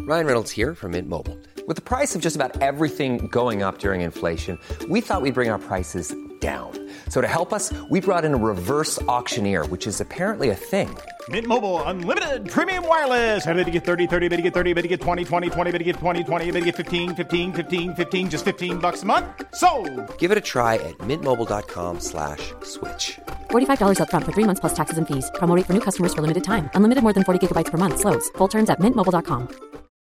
Ryan Reynolds here from Mint Mobile. With the price of just about everything going up during inflation, we thought we'd bring our prices down. So to help us, we brought in a reverse auctioneer, which is apparently a thing. Mint Mobile Unlimited Premium Wireless. How to get 30, 30, bit to get 30, bit to get 20, 20, 20, bit to get 20, 20, bit to get 15, 15, 15, 15, just $15 a month? Sold! Give it a try at mintmobile.com/switch. $45 up front for 3 months plus taxes and fees. Promo rate for new customers for limited time. Unlimited more than 40 gigabytes per month. Slows full terms at mintmobile.com.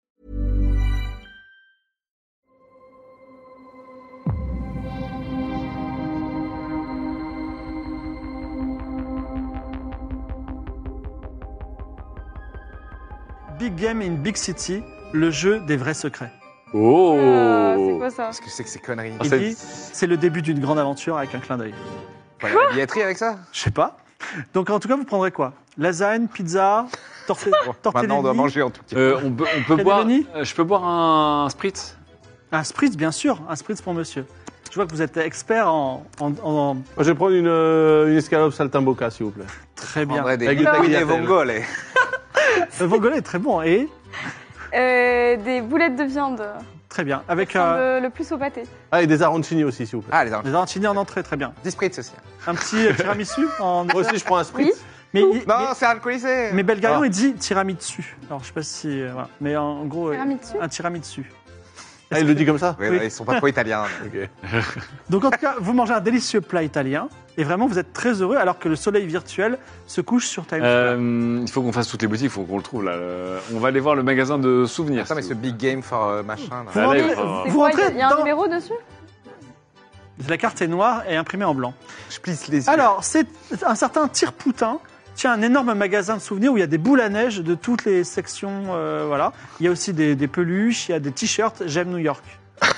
Big Game in Big City, le jeu des vrais secrets. Oh C'est quoi ça? Qu'est-ce que c'est que ces conneries? Il dit, c'est le début d'une grande aventure avec un clin d'œil. Voilà, la billetterie avec ça? Je sais pas. Donc en tout cas, vous prendrez quoi? Lasagne, pizza, tortellini. Maintenant, on doit manger en tout cas. on peut boire. Cannelloni Je peux boire un spritz. Un spritz, bien sûr. Un spritz pour monsieur. Je vois que vous êtes expert en... Moi, je vais prendre une escalope saltimbocca, s'il vous plaît. Très bien. Prendrait des Avec du des tagliatelle. vongole. Le vongole est très bon. Et Des boulettes de viande. très bien. Avec Le plus au pâté. Ah, et des arancini aussi, s'il vous plaît. Ah, les arancini. des arancini en entrée, très bien. 10 spritz aussi. Un petit tiramisu en... Moi aussi, je prends un spritz. Mais, Non, c'est alcoolisé. mais Belgarion, Ah. il dit tiramisu. Alors, je sais pas si... voilà. Mais en gros... Tiramisu un tiramisu. Ah, il le dit comme ça? Ouais, Oui. non, ils sont pas trop italiens. Ok. Donc en tout cas, vous mangez un délicieux plat italien et vraiment vous êtes très heureux alors que le soleil virtuel se couche sur Times Square. Il faut qu'on fasse toutes les boutiques, il faut qu'on le trouve là. On va aller voir le magasin de souvenirs. Attends, mais ce big game for machin. Là. Vous Allez, rentrez, on va- C'est vous quoi? rentrez Il y a un dans... numéro dessus? La carte est noire et imprimée en blanc. Je plisse les yeux. Alors, c'est un certain Tire-Poutin. Tiens, un énorme magasin de souvenirs où il y a des boules à neige de toutes les sections. Voilà. Il y a aussi des peluches, il y a des t-shirts. J'aime New York.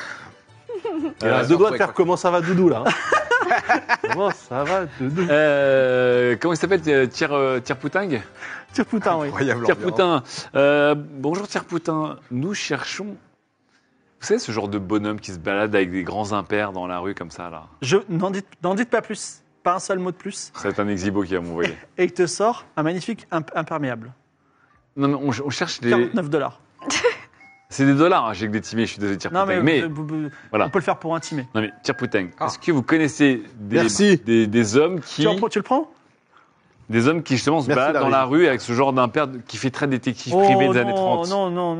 Il a deux doigts de faire comment ça va, Doudou, là. Comment ça va, Doudou? Comment il s'appelle Tire-Pouting Tire-Poutin, oui. Incroyable. Tire-Poutin. Bonjour Tire-Poutin. Nous cherchons. Vous savez ce genre de bonhomme qui se balade avec des grands impairs dans la rue comme ça là? N'en dites pas plus. Pas un seul mot de plus. C'est un exibo qui va m'envoyer. Et il te sort un magnifique imperméable. Non mais on cherche des. $49. C'est des dollars. Hein, j'ai que des timés. Je suis désolé Non, Tire-Pouting. mais, voilà. on peut le faire pour intimer. Non mais Tire-Pouting. Ah. Est-ce que vous connaissez Merci. des hommes qui Tu le prends? Des hommes qui justement se Merci, baladent dans David. la rue avec ce genre d'impair qui fait très détective privé des années 30.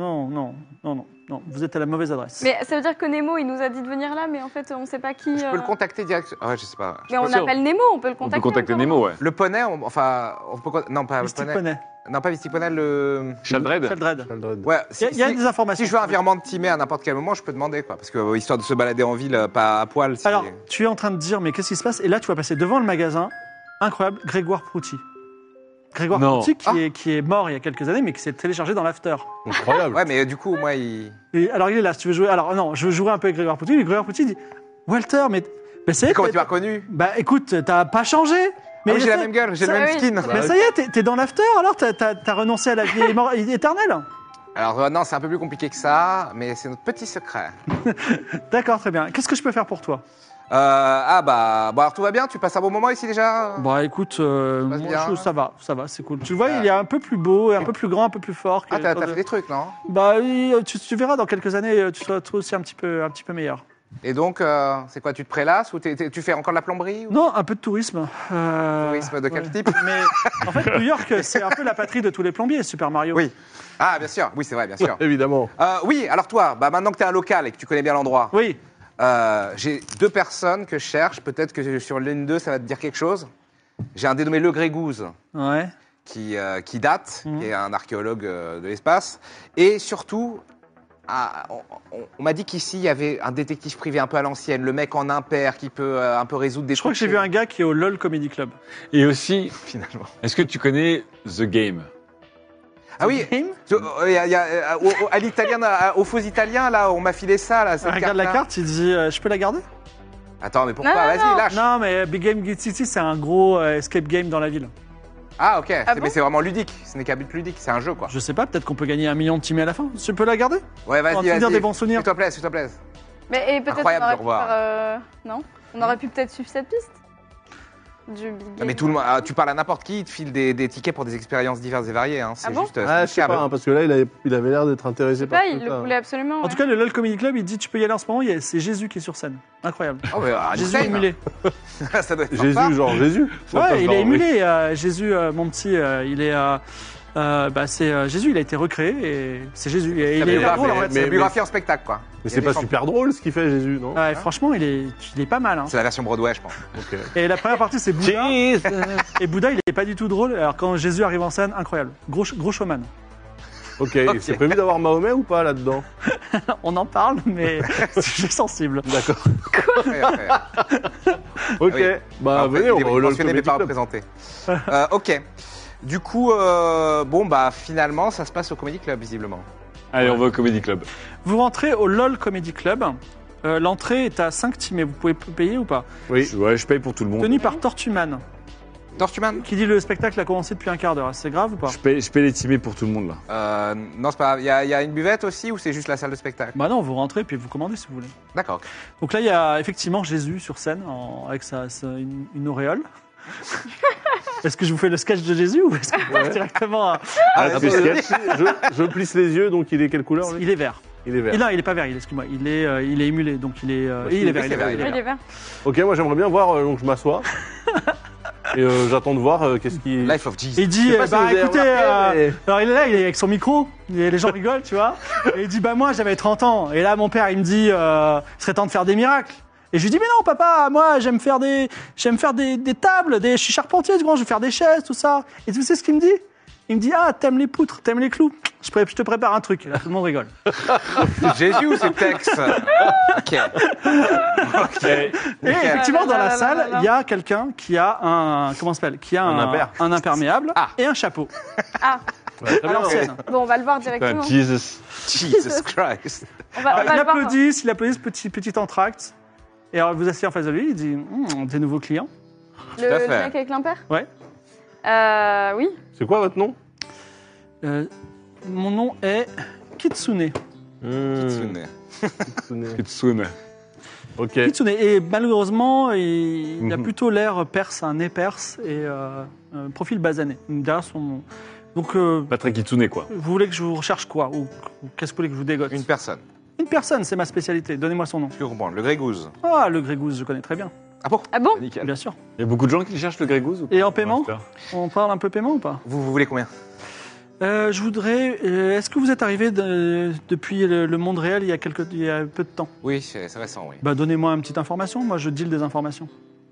Non. Vous êtes à la mauvaise adresse. Mais ça veut dire que Nemo, il nous a dit de venir là, mais en fait, on sait pas qui. Je peux le contacter directement. Ouais, je sais pas. Mais on sûr. appelle Nemo, on peut le On contacter. peut contacter encore. Nemo, ouais. Le poney, on peut. Non, pas le Mystic poney. Poney. Non, pas Mystic Poney, le. Sheldred. Sheldred. Ouais, Il y a des informations. Si je veux un virement de timé à n'importe quel moment, je peux demander, quoi. Parce que, histoire de se balader en ville, pas à poil. si- Alors, tu es en train de dire, mais qu'est-ce qui se passe? Et là, tu vas passer devant le magasin. Incroyable, Grégoire Prouty. Grégoire Non. Prouty qui est mort il y a quelques années, mais qui s'est téléchargé dans l'after. Incroyable. Ouais, mais du coup, moi, il. Et alors, il est là, si tu veux jouer. Alors, non, je veux jouer un peu avec Grégoire Prouty. Et Grégoire Prouty dit Walter, mais ça y est. Comment tu m'as reconnu? Bah, écoute, t'as pas changé. Mais j'ai la ça- même gueule, j'ai le ça- même oui. skin. Mais ça y est, t'es dans l'after, alors t'as renoncé à la vie éternelle. Alors, non, c'est un peu plus compliqué que ça, mais c'est notre petit secret. D'accord, très bien. Qu'est-ce que je peux faire pour toi? Bon, alors tout va bien? Tu passes un bon moment ici déjà? Bah écoute, moi, bien. ça va, c'est cool. Tu le vois, il est un peu plus beau, un peu plus grand, un peu plus fort. Ah, t'as fait des trucs, non? Bah oui, tu verras dans quelques années, tu seras toi aussi un petit peu meilleur. Et donc, c'est quoi? Tu te prélasses ou tu fais encore de la plomberie ou Non, un peu de tourisme. tourisme de quel ouais. type? Mais en fait, New York, c'est un peu la patrie de tous les plombiers, Super Mario. Oui. Ah, bien sûr. Oui, c'est vrai, bien sûr. Évidemment. Oui, alors toi, maintenant que tu es un local et que tu connais bien l'endroit, Oui. j'ai deux personnes que je cherche. Peut-être que sur l'une d'eux, ça va te dire quelque chose. J'ai un dénommé Le Grégouze Ouais. qui date, qui est un archéologue de l'espace. Et surtout, on m'a dit qu'ici, il y avait un détective privé un peu à l'ancienne, le mec en impair qui peut un peu résoudre des Je crois que j'ai trucs vu un gars qui est au LOL Comedy Club. Et aussi, finalement. est-ce que tu connais The Game? Ah oui, à l'italien, aux faux italiens, là, on m'a filé ça, là. Cette Regarde la carte-là. carte, il dit je peux la garder? Attends, mais pourquoi? Non, Vas-y, non. lâche. Non, mais Big Game City, c'est un gros escape game dans la ville. Ah, ok. bon Mais c'est vraiment ludique. Ce n'est qu'un but ludique. C'est un jeu, quoi. Je sais pas, peut-être qu'on peut gagner 1 million de timés à la fin. Tu peux la garder? Ouais, Pour en vas-y, souvenir vas-y. des bons souvenirs. S'il te plaît, s'il te plaît. Mais et peut-être Incroyable on aurait de revoir. pu faire, non? On aurait pu peut-être suivre cette piste? du Big Non, Game. mais tout le monde, tu parles à n'importe qui, il te file des tickets pour des expériences diverses et variées. Hein. C'est Ah bon juste. Ah, je sais pas, hein, parce que là, il avait l'air d'être intéressé par Là, tout il ça. le voulait absolument. En tout cas, le LOL Comedy Club, il dit tu peux y aller en ce moment, c'est Jésus qui est sur scène. Incroyable. Oh, mais, Jésus insane. émulé. Ça doit être Jésus, sympa. genre Jésus. Ouais, il est Oui. émulé. Jésus, mon petit, il est. C'est Jésus, il a été recréé et c'est Jésus. Et il est biographie, drôle, en fait. c'est mais- la biographie en spectacle, quoi. Mais Il y a c'est des pas chants. super drôle ce qu'il fait, Jésus, non Ouais, franchement, il est pas mal. Hein. C'est la version Broadway, je pense. Ok. Et la première partie, c'est Bouddha. Et Bouddha, il est pas du tout drôle. Alors quand Jésus arrive en scène, incroyable. Gros showman. Ok, c'est prévu d'avoir Mahomet ou pas là-dedans? On en parle, mais c'est sensible. D'accord. Après, Ok, oui. bah Après, venez, on il est va au LOL mentionné, mais Comedy pas Club. représenté. Ok. Du coup, finalement, ça se passe au Comedy Club, visiblement. Allez, on va au Comedy Club. Vous rentrez au LOL Comedy Club. L'entrée est à 5 mais vous pouvez payer ou pas? Oui. Ouais, je paye pour tout le monde. Tenu par Tortuman, Tortuman qui dit le spectacle a commencé depuis un quart d'heure. C'est grave ou pas? Je paye les timés pour tout le monde, là. Non, c'est pas grave. Il y a une buvette aussi ou c'est juste la salle de spectacle? Bah non, vous rentrez puis vous commandez si vous voulez. D'accord. Donc là, il y a effectivement Jésus sur scène avec une auréole. Est-ce que je vous fais le sketch de Jésus ou est-ce qu'on passe directement à... Attends, je plisse les yeux, donc il est quelle couleur lui? Il est vert. Il est vert. Non, il est pas vert, excuse-moi. Il est émulé, donc il est... il est vert, il est vert. il est Oui, il est vert. Ok, moi j'aimerais bien voir, donc je m'assois. Et j'attends de voir qu'est-ce qui... Life of Et Jesus. il dit, Je sais pas si vous avez écoutez, remarqué, alors il est là, il est avec son micro, et les gens rigolent, tu vois. Et il dit, moi j'avais 30 ans. Et là, mon père, il me dit, il serait temps de faire des miracles. Et je lui dis, mais non, papa, moi, j'aime faire des tables, je suis charpentier, je veux faire des chaises, tout ça. Et tu sais ce qu'il me dit? Il me dit, t'aimes les poutres, t'aimes les clous. Je te prépare un truc. Et là, tout le monde rigole. C'est Jésus ou c'est Tex? Ok. Et effectivement, dans la salle, il y a quelqu'un qui a un imperméable Ah. et un chapeau. Ouais, très À bien. l'ancienne. Bon, on va le voir directement. Jesus. Jesus Christ. On va Alors, le voir. il applaudit ce petit entracte. Et alors, vous asseyez en face de lui, il dit, des nouveaux clients. Tout à Le fait. mec avec l'impair? Ouais. Oui. C'est quoi votre nom? Mon nom est Kitsune. Kitsune. Kitsune. Ok. Kitsune. Et malheureusement, il a plutôt l'air perse, un nez perse et un profil basané. Derrière son nom. Donc, Pas très Kitsune, quoi. vous voulez que je vous recherche quoi? Ou qu'est-ce que vous voulez que je vous dégote? Une personne. Une personne, c'est ma spécialité. Donnez-moi son nom. Je peux comprendre. Le Grégouze. Ah, le Grégouze, je connais très bien. Ah bon? Ah bon? Nickel. Bien sûr. Il y a beaucoup de gens qui cherchent le Grégouze ou pas? Et en paiement Ouais, On parle un peu paiement ou pas? Vous voulez combien? Je voudrais. Est-ce que vous êtes arrivé depuis le monde réel il y a peu de temps? Oui, c'est récent, oui. Bah, donnez-moi une petite information. Moi, je deal des informations.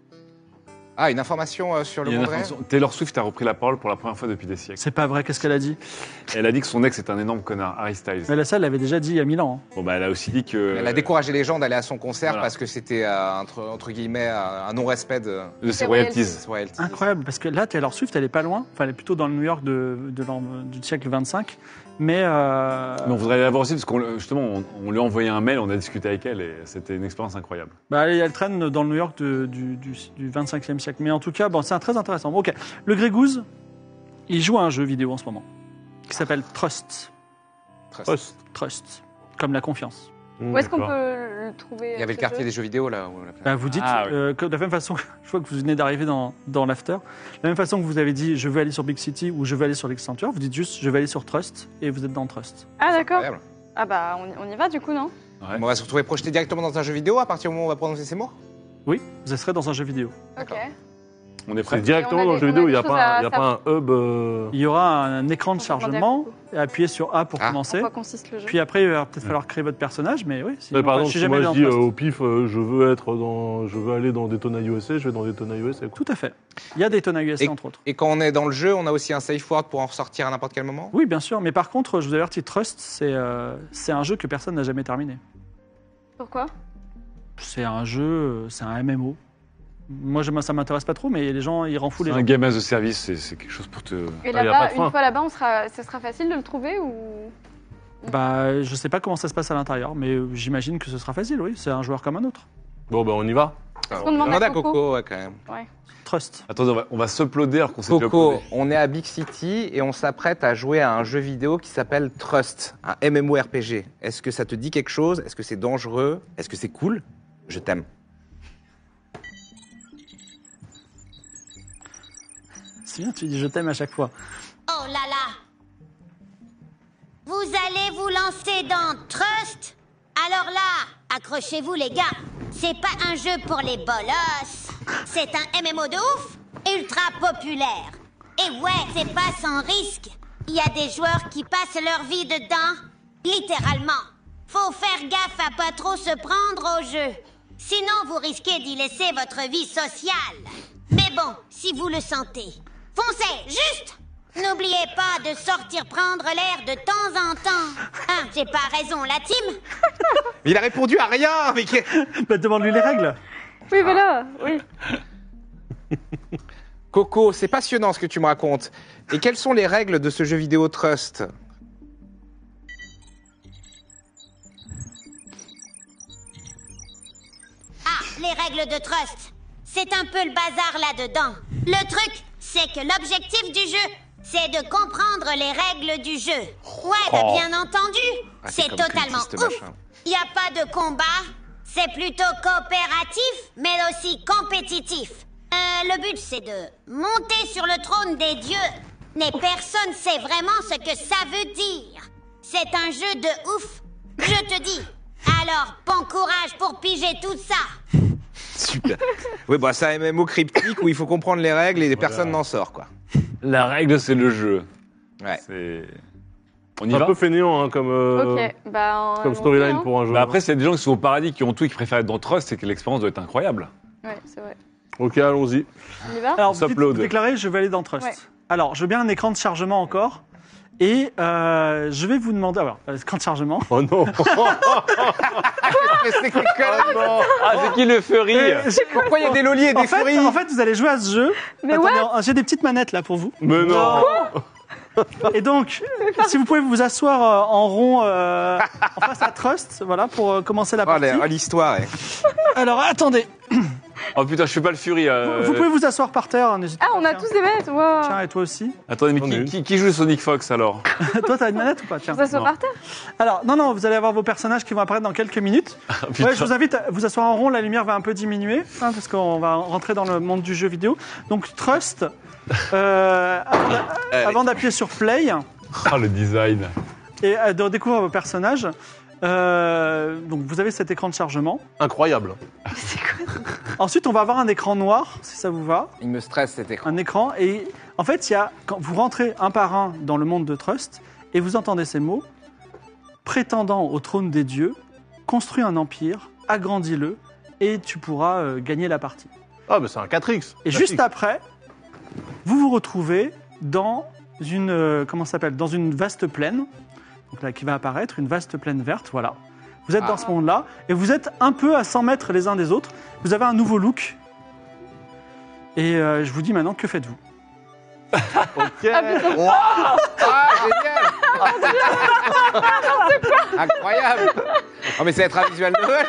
Ah, une information sur le Il y a une monde réel? information. Taylor Swift a repris la parole pour la première fois depuis des siècles. C'est pas vrai. Qu'est-ce qu'elle a dit? Elle a dit que son ex est un énorme connard, Harry Styles. Mais ça, elle l'avait déjà dit il y a 1000 ans. hein. Bon, bah, elle a aussi dit que. Elle a découragé les gens d'aller à son concert Voilà. parce que c'était, entre guillemets, un non-respect de de ses Des royalties. ses royalties. Incroyable, parce que là, Taylor Swift, elle est pas loin. Enfin, elle est plutôt dans le New York du siècle 25. Mais. Mais on voudrait la voir aussi parce qu'on justement, on lui a envoyé un mail, on a discuté avec elle et c'était une expérience incroyable. Bah, elle traîne dans le New York du 25e siècle. Mais en tout cas, bon, c'est très intéressant. Bon, ok. Le Grégouze, il joue à un jeu vidéo en ce moment qui s'appelle Trust. Trust. Comme la confiance. Où est-ce qu'on peut le trouver? Il y avait le quartier des jeux vidéo, là. Bah, vous dites Ah, oui. que de la même façon, je vois que vous venez d'arriver dans l'after, de la même façon que vous avez dit je veux aller sur Big City ou je veux aller sur l'Accenture, vous dites juste je vais aller sur Trust et vous êtes dans Trust. Ah, d'accord. Incroyable. Ah, bah, on y va du coup, non? Ouais. On va se retrouver projeté directement dans un jeu vidéo à partir du moment où on va prononcer ces mots? Oui, vous serez dans un jeu vidéo. Ok. On est prêt. C'est directement Et on a dans le des- jeu on a vidéo, il des n'y a choses pas à un hub. Il y aura un écran de On va chargement, dire et appuyez sur A pour Ah. En commencer. quoi consiste le jeu? Puis après, il va peut-être falloir créer votre personnage, mais oui. Mais par exemple, je suis si jamais moi allé je en dis Trust. au pif, je veux aller dans Daytona USA, je vais dans Daytona USA. Quoi. Tout à fait. Il y a Daytona USA, Et- entre autres. Et quand on est dans le jeu, on a aussi un safe word pour en ressortir à n'importe quel moment? Oui, bien sûr, mais par contre, je vous avertis, Trust, c'est un jeu que personne n'a jamais terminé. Pourquoi? C'est un jeu, c'est un MMO. Moi, ça m'intéresse pas trop, mais les gens, ils rend fou les C'est gens. un game as a service, c'est quelque chose pour te. Et Ah, y a pas là-bas, de fin. une fois là-bas, ce sera facile de le trouver ou? Bah, je sais pas comment ça se passe à l'intérieur, mais j'imagine que ce sera facile, oui. C'est un joueur comme un autre. Bon, ben on y va. qu'on demande à Coco, ouais, quand même. Trust. Attendez, on va s'uploader alors qu'on s'est déjà Coco, uploadé. on est à Big City et on s'apprête à jouer à un jeu vidéo qui s'appelle Trust, un MMORPG. Est-ce que ça te dit quelque chose? Est-ce que c'est dangereux? Est-ce que c'est cool? Je t'aime. C'est bien, tu dis je t'aime à chaque fois. Oh là là. Vous allez vous lancer dans Trust? Alors là, accrochez-vous les gars. C'est pas un jeu pour les bolosses. C'est un MMO de ouf, ultra populaire. Et ouais, c'est pas sans risque. Il y a des joueurs qui passent leur vie dedans, littéralement. Faut faire gaffe à pas trop se prendre au jeu. Sinon, vous risquez d'y laisser votre vie sociale. Mais bon, si vous le sentez, foncez, juste! N'oubliez pas de sortir prendre l'air de temps en temps. Hein, j'ai pas raison, la team? Il a répondu à rien, mais... Bah, demande-lui les règles. Oui, voilà, oui. Coco, c'est passionnant ce que tu me racontes. Et quelles sont les règles de ce jeu vidéo Trust? Ah, les règles de Trust. C'est un peu le bazar là-dedans. Le truc, c'est que l'objectif du jeu, c'est de comprendre les règles du jeu. Ouais, bah, bien entendu. Ah, c'est comme totalement cultiste, ouf. machin. Il n'y a pas de combat. C'est plutôt coopératif, mais aussi compétitif. Le but, c'est de monter sur le trône des dieux. Mais personne sait vraiment ce que ça veut dire. C'est un jeu de ouf, je te dis. Alors, bon courage pour piger tout ça. Super. Oui, bah c'est un MMO cryptique où il faut comprendre les règles et personne n'en sort, quoi. La règle, c'est le jeu. Ouais. C'est... On y Un va peu fainéant hein, comme, Ok, bah... comme storyline pour un jeu. Bah après, c'est des gens qui sont au paradis, qui ont tout et qui préfèrent être dans Trust, c'est que l'expérience doit être incroyable. Ouais, c'est vrai. Ok, allons-y. On y va? Alors, vous S'upload. déclarez, je vais aller dans Trust. Ouais. Alors, je veux bien un écran de chargement encore. Et je vais vous demander... Alors, écran de chargement. Oh non. Mais c'est quoi là? Ah, c'est qui le furry Pourquoi il y a des lolis et des furies? En fait, vous allez jouer à ce jeu. Mais Attendez, j'ai des petites manettes là pour vous. Mais non. Et donc, si vous pouvez vous asseoir en rond en face à Trust, voilà, pour commencer la Oh, partie. l'histoire, ouais. Alors, attendez. Oh putain, je suis pas le fury. Vous pouvez vous asseoir par terre, n'hésitez Ah, pas. on a Tiens. tous des manettes, wow. Tiens, et toi aussi. Attendez, mais J'en ai qui joue Sonic Fox alors? Toi, t'as une manette ou pas? Tiens. Ça se Non. par terre? Alors, non, vous allez avoir vos personnages qui vont apparaître dans quelques minutes. putain. Ouais, je vous invite à vous asseoir en rond, la lumière va un peu diminuer, hein, parce qu'on va rentrer dans le monde du jeu vidéo. Donc, Trust, avant d'appuyer sur Play Ah, le design. et de découvrir vos personnages, donc vous avez cet écran de chargement. Incroyable. Ensuite, on va avoir un écran noir, si ça vous va. Il me stresse cet écran. Un écran. Et en fait, quand vous rentrez un par un dans le monde de Trust, et vous entendez ces mots, prétendant au trône des dieux, construis un empire, agrandis-le, et tu pourras gagner la partie. Ah, mais c'est un 4X. Et juste après, vous vous retrouvez dans une, comment ça s'appelle, dans une vaste plaine, donc là, qui va apparaître, une vaste plaine verte, voilà. Vous êtes dans ce monde-là, et vous êtes un peu à 100 mètres les uns des autres. Vous avez un nouveau look. Et je vous dis maintenant, que faites-vous? Ok. Ah, génial! Incroyable! Oh, mais ça va être un visual novel!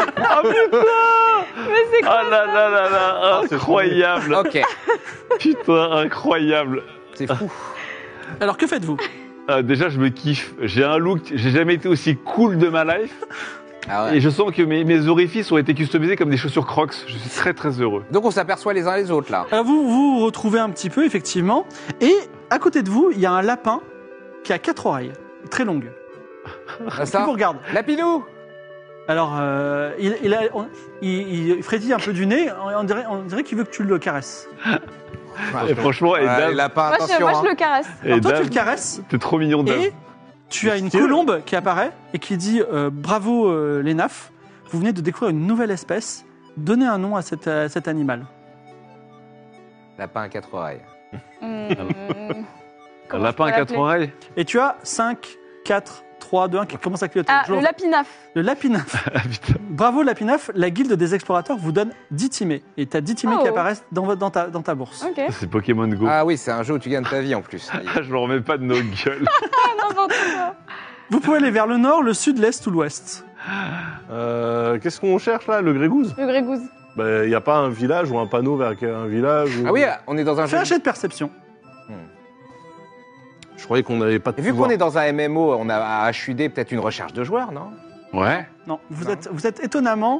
Ah là là là là, incroyable. Ok, Putain, incroyable. c'est fou. Alors, que faites-vous? Déjà, je me kiffe. J'ai un look, j'ai jamais été aussi cool de ma life. Ah ouais. Et je sens que mes orifices ont été customisés comme des chaussures Crocs. Je suis très très heureux. Donc on s'aperçoit les uns les autres, là. Alors, vous vous retrouvez un petit peu, effectivement. Et à côté de vous, il y a un lapin qui a 4 oreilles, très longues. Ah, Qui ça? vous regarde. Lapinou! Alors, il frétille un peu du nez. On dirait qu'il veut que tu le caresses. Et franchement, et Ouais, Dame, les lapins, Moi, attention. je le caresse. et Alors, toi, tu Dame, le caresses. t'es trop mignon, Dame. Et tu as une colombe qui apparaît et qui dit bravo les nafs, vous venez de découvrir une nouvelle espèce, donnez un nom à cet animal. Lapin à 4 oreilles. Un lapin à 4 oreilles. Et tu as 5, 4, 3, 2, 1 qui commence à clignoter. Ah, Toujours. le lapinaf. Le lapinaf. Ah putain. Bravo lapinaf, la guilde des explorateurs vous donne 10 timés. Et tu as 10 timés Oh. qui apparaissent dans ta bourse. Ok. C'est Pokémon Go. Ah oui, c'est un jeu où tu gagnes ta vie en plus. Je me remets pas de nos gueules. N'importe quoi. Vous pouvez aller vers le nord, le sud, l'est ou l'ouest. Qu'est-ce qu'on cherche là? Le grégouze? Le grégouze. Il n'y a pas un village ou un panneau vers un village ou... Ah oui, on est dans un Fais jeu. un jet de perception. Je croyais qu'on n'avait pas de Et vu pouvoir. qu'on est dans un MMO, on a à HUD peut-être une recherche de joueurs, non? Ouais. Non, vous êtes étonnamment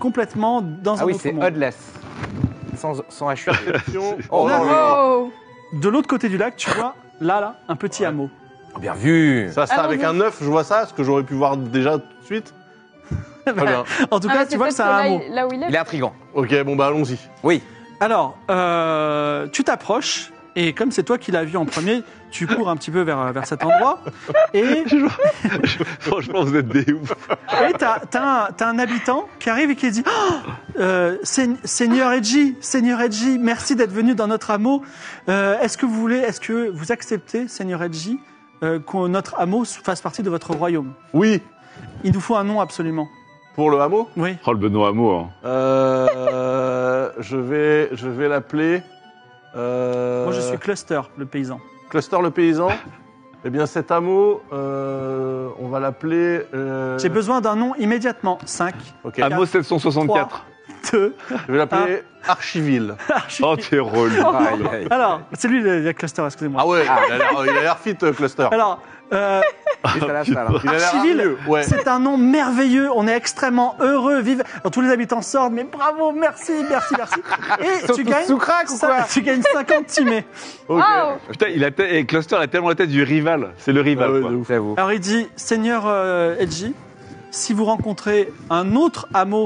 complètement dans Ah un oui, autre c'est monde. HUDless. Sans HUD. Perception. Oh, Neuf. non, non. Oh. de l'autre côté du lac, tu vois, là, un petit hameau. Bien vu. Ça, avec un œuf, je vois ça, ce que j'aurais pu voir déjà tout de suite. Très bien. En tout cas, tu vois que c'est un hameau. Là où il est. Il est intriguant. Ok, bon, bah allons-y. Oui. Alors, tu t'approches, et comme c'est toi qui l'as vu en premier, tu cours un petit peu vers cet endroit, et Franchement, vous êtes des ouf. t'as un habitant qui arrive et qui dit Seigneur Edgy, merci d'être venu dans notre hameau. Est-ce que vous acceptez, Seigneur Edgy, que notre hameau fasse partie de votre royaume? Oui, Il nous faut un nom absolument. pour le hameau. Oui. Oh, le Benoît Hameau. Hein. Je vais l'appeler. Moi, je suis Cluster, le paysan. Cluster le paysan. Eh bien, cet hameau, on va l'appeler. J'ai besoin d'un nom immédiatement. 5, Ok. Hameau 764. 2, Je vais l'appeler Archiville. Oh, t'es relou. Aïe, aïe. Alors, c'est lui le Cluster, excusez-moi. Ah ouais, il a l'air fit, Cluster. Alors, Juste à la salle, hein. Il a l'air Archiville, hargneux, ouais. c'est un nom merveilleux. On est extrêmement heureux. Vive. Alors, tous les habitants sortent, mais bravo, merci. Et sont tu tous gagnes, sous crack ou quoi tu gagnes 50 timés. Ok. Waouh. Putain, et Cluster a tellement la tête du rival. C'est le rival, Ah ouais, quoi. de ouf. J'avoue. Alors, il dit, Seigneur Edgy, si vous rencontrez un autre hameau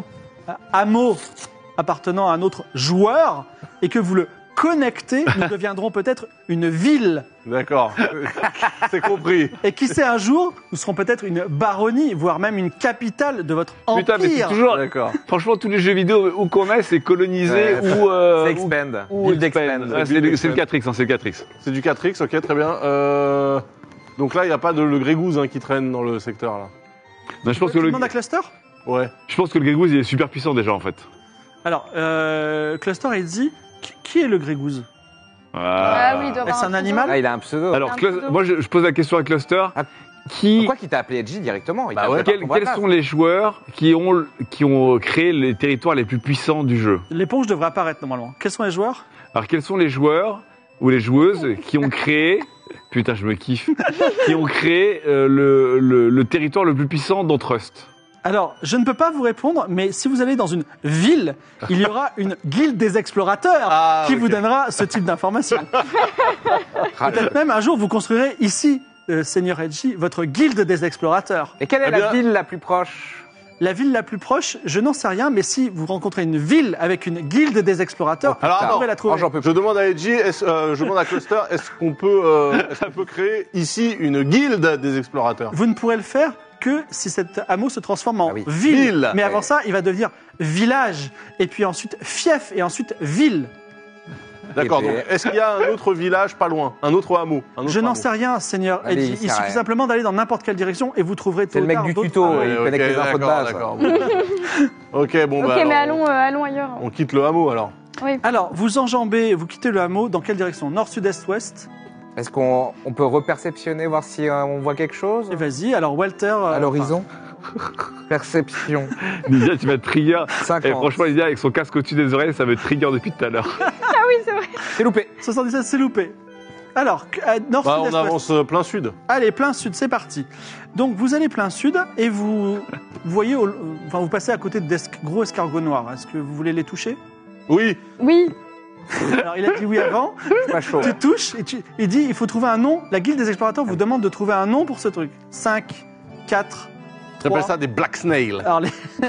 appartenant à un autre joueur et que vous le connectez, nous deviendrons peut-être une ville. D'accord. C'est compris. Et qui sait, un jour, nous serons peut-être une baronnie, voire même une capitale de votre empire. Putain, mais c'est toujours. D'accord. Franchement, tous les jeux vidéo où qu'on a, c'est coloniser Ouais, ou. C'est Expand. ou Build expand. Expand. Ouais, c'est le 4X, hein, c'est le 4X. C'est du 4X, ok, très bien. Donc là, il n'y a pas de le grégouze qui traîne dans le secteur, là. Non, je pense Tu que le. demandes à Cluster? Ouais. Je pense que le Grégouze, il est super puissant déjà, en fait. Alors, Cluster, il dit, qui est le grégouze? Ah oui, il doit avoir Est-ce un pseudo. animal? Ah, il a un pseudo. Alors, un Cluster- pseudo. moi, je pose la question à Cluster. Ah, Qui. Pourquoi qu'il t'a appelé Edgy directement? Bah ouais. Quels sont les joueurs qui ont créé les territoires les plus puissants du jeu? L'éponge devrait apparaître normalement. Quels sont les joueurs? Alors, quels sont les joueurs ou les joueuses qui ont créé. Putain, je me kiffe. Qui ont créé le territoire le plus puissant d'Antrust? Alors, je ne peux pas vous répondre, mais si vous allez dans une ville, il y aura une guilde des explorateurs qui vous donnera ce type d'informations. Peut-être même un jour, vous construirez ici, Seigneur Edgy, votre guilde des explorateurs. Et quelle est Eh la bien- ville la plus proche? La ville la plus proche, je n'en sais rien, mais si vous rencontrez une ville avec une guilde des explorateurs, Alors, vous attends. pourrez la trouver. Oh, j'en peux Je demande à Edgy, je demande à Cluster, est-ce qu'on peut créer ici une guilde des explorateurs? Vous ne pourrez le faire que si cet hameau se transforme en Ah oui. ville. Ville. Mais avant Ouais. ça, il va devenir village, et puis ensuite fief, et ensuite ville. D'accord, Eh donc bien. est-ce qu'il y a un autre village pas loin? Un autre hameau? Je n'en sais rien, Seigneur Allez, Edgy. il Il sait suffit rien. simplement d'aller dans n'importe quelle direction et vous trouverez tôt C'est le ou mec tard du d'autres tuto, hameaux. il connecte les infos de base. D'accord. Ok, bon, Ok, bah. mais alors, allons ailleurs. on quitte le hameau alors. Oui. Alors, vous enjambez, vous quittez le hameau, dans quelle direction? Nord, sud, est, ouest? Est-ce qu'on peut reperceptionner, voir si on voit quelque chose? Et vas-y, alors Walter... À l'horizon? Perception. Lydia, tu vas te trigger. 50. Et franchement, Lydia, avec son casque au-dessus des oreilles, ça me trigger depuis tout à l'heure. Ah oui, c'est vrai. C'est loupé. 77, c'est loupé. Alors, nord, Bah, sud, on est, ouest. avance plein sud. Allez, plein sud, c'est parti. Donc, vous allez plein sud et vous voyez, enfin, vous passez à côté de gros escargots noirs. Est-ce que vous voulez les toucher? Oui. Oui. Alors, il a dit oui avant. C'est pas chaud. Tu touches et il dit il faut trouver un nom. La guilde des explorateurs vous demande de trouver un nom pour ce truc. 5, 4, J'appelle 3. ça des Black Snails. Alors,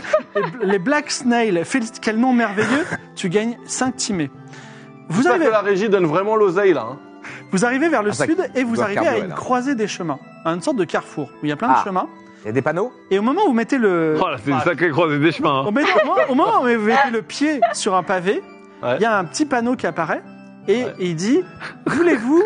les Black Snails, quel nom merveilleux. Tu gagnes 5 timés. Vous J'espère arrivez, que la régie donne vraiment l'oseille là. Hein. vous arrivez vers le Ah, ça sud et vous doit arrivez à carburer, une là. croisée des chemins, à une sorte de carrefour où il y a plein de Ah. chemins. Il y a des panneaux? Et au moment où vous mettez le, Oh là, c'est une sacrée croisée des chemins. au moment où vous mettez le pied sur un pavé, il Ouais. y a un petit panneau qui apparaît et il dit voulez-vous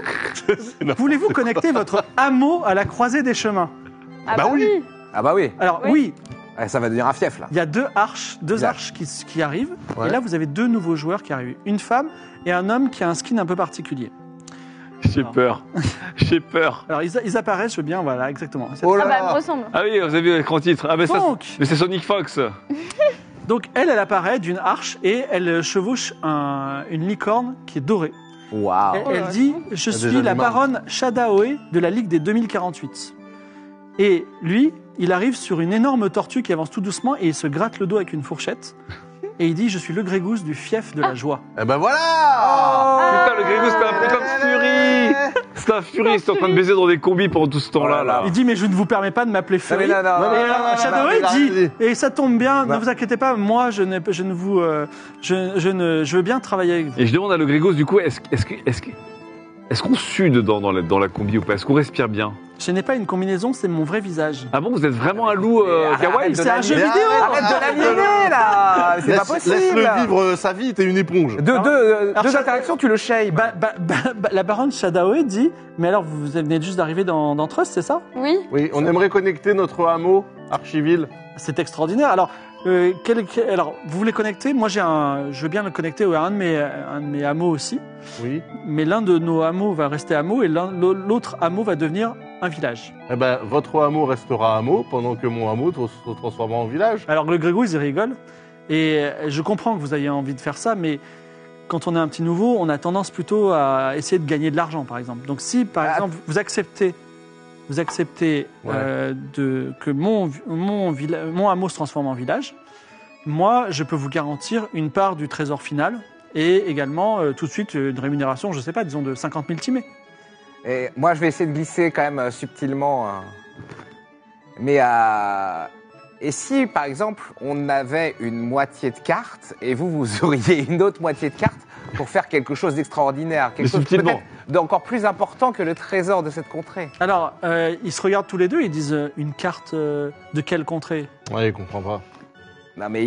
connecter votre hameau à la croisée des chemins? Ah Bah oui. Ah bah oui. Alors Oui. oui, Ah, ça va devenir un fief là. il y a deux Village. arches qui arrivent. Ouais. Et là, vous avez deux nouveaux joueurs qui arrivent. Une femme et un homme qui a un skin un peu particulier. J'ai peur. J'ai peur. Alors, ils apparaissent, je veux bien, voilà, exactement. Oh Ah là bah, elle me là. ressemble. Ah oui, vous avez vu l'écran titre. Ah, mais ça, Donc, mais c'est Sonic Fox. donc, elle apparaît d'une arche et elle chevauche une licorne qui est dorée. Waouh. Elle dit « Je Il y a suis déjà la du mal. baronne Shadaoe de la Ligue des 2048 ». Et lui, il arrive sur une énorme tortue qui avance tout doucement et il se gratte le dos avec une fourchette. et il dit « Je suis le Grégousse du fief de la joie Eh ben voilà. Putain, le Grégousse, c'était un putain de furie. C'était un furie, c'était en train de baiser dans des combis pendant tout ce temps-là. Là. ». Il dit « Mais je ne vous permets pas de m'appeler Fury. » Et alors, Shadowé dit « Et ça tombe bien, ne vous inquiétez pas, moi je veux bien travailler avec vous. » Et je demande à le Grégousse, du coup, est-ce qu'on sue dedans dans la combi ou pas? Est-ce qu'on respire bien? Ce n'est pas une combinaison, c'est mon vrai visage. Ah bon, vous êtes vraiment un loup kawaii? C'est un jeu vidéo. Arrête de l'animer, là. C'est pas possible. Laisse-le vivre sa vie, t'es une éponge. Deux interactions, tu le shapes. La baronne Shadowé dit « Mais alors, vous venez juste d'arriver dans Trust, c'est ça ?» Oui. Oui, on aimerait connecter notre hameau, Archiville. C'est extraordinaire. Alors, alors, vous voulez connecter? Moi, je veux bien le connecter à un de mes hameaux aussi. Oui. Mais l'un de nos hameaux va rester hameau et l'autre hameau va devenir un village. Eh ben, votre hameau restera hameau pendant que mon hameau se transformera en village. Alors, le Grégousse, il rigole. Et je comprends que vous ayez envie de faire ça, mais quand on est un petit nouveau, on a tendance plutôt à essayer de gagner de l'argent, par exemple. Donc, si, par exemple, vous acceptez que mon hameau se transforme en village, moi, je peux vous garantir une part du trésor final et également tout de suite une rémunération, je ne sais pas, disons de 50 000 timés. Et moi, je vais essayer de glisser quand même subtilement. Mais et si, par exemple, on avait une moitié de carte et vous auriez une autre moitié de carte pour faire quelque chose d'extraordinaire, quelque chose peut-être d'encore plus important que le trésor de cette contrée. Alors, ils se regardent tous les deux, ils disent une carte de quelle contrée? Ouais, il comprend pas. Non, mais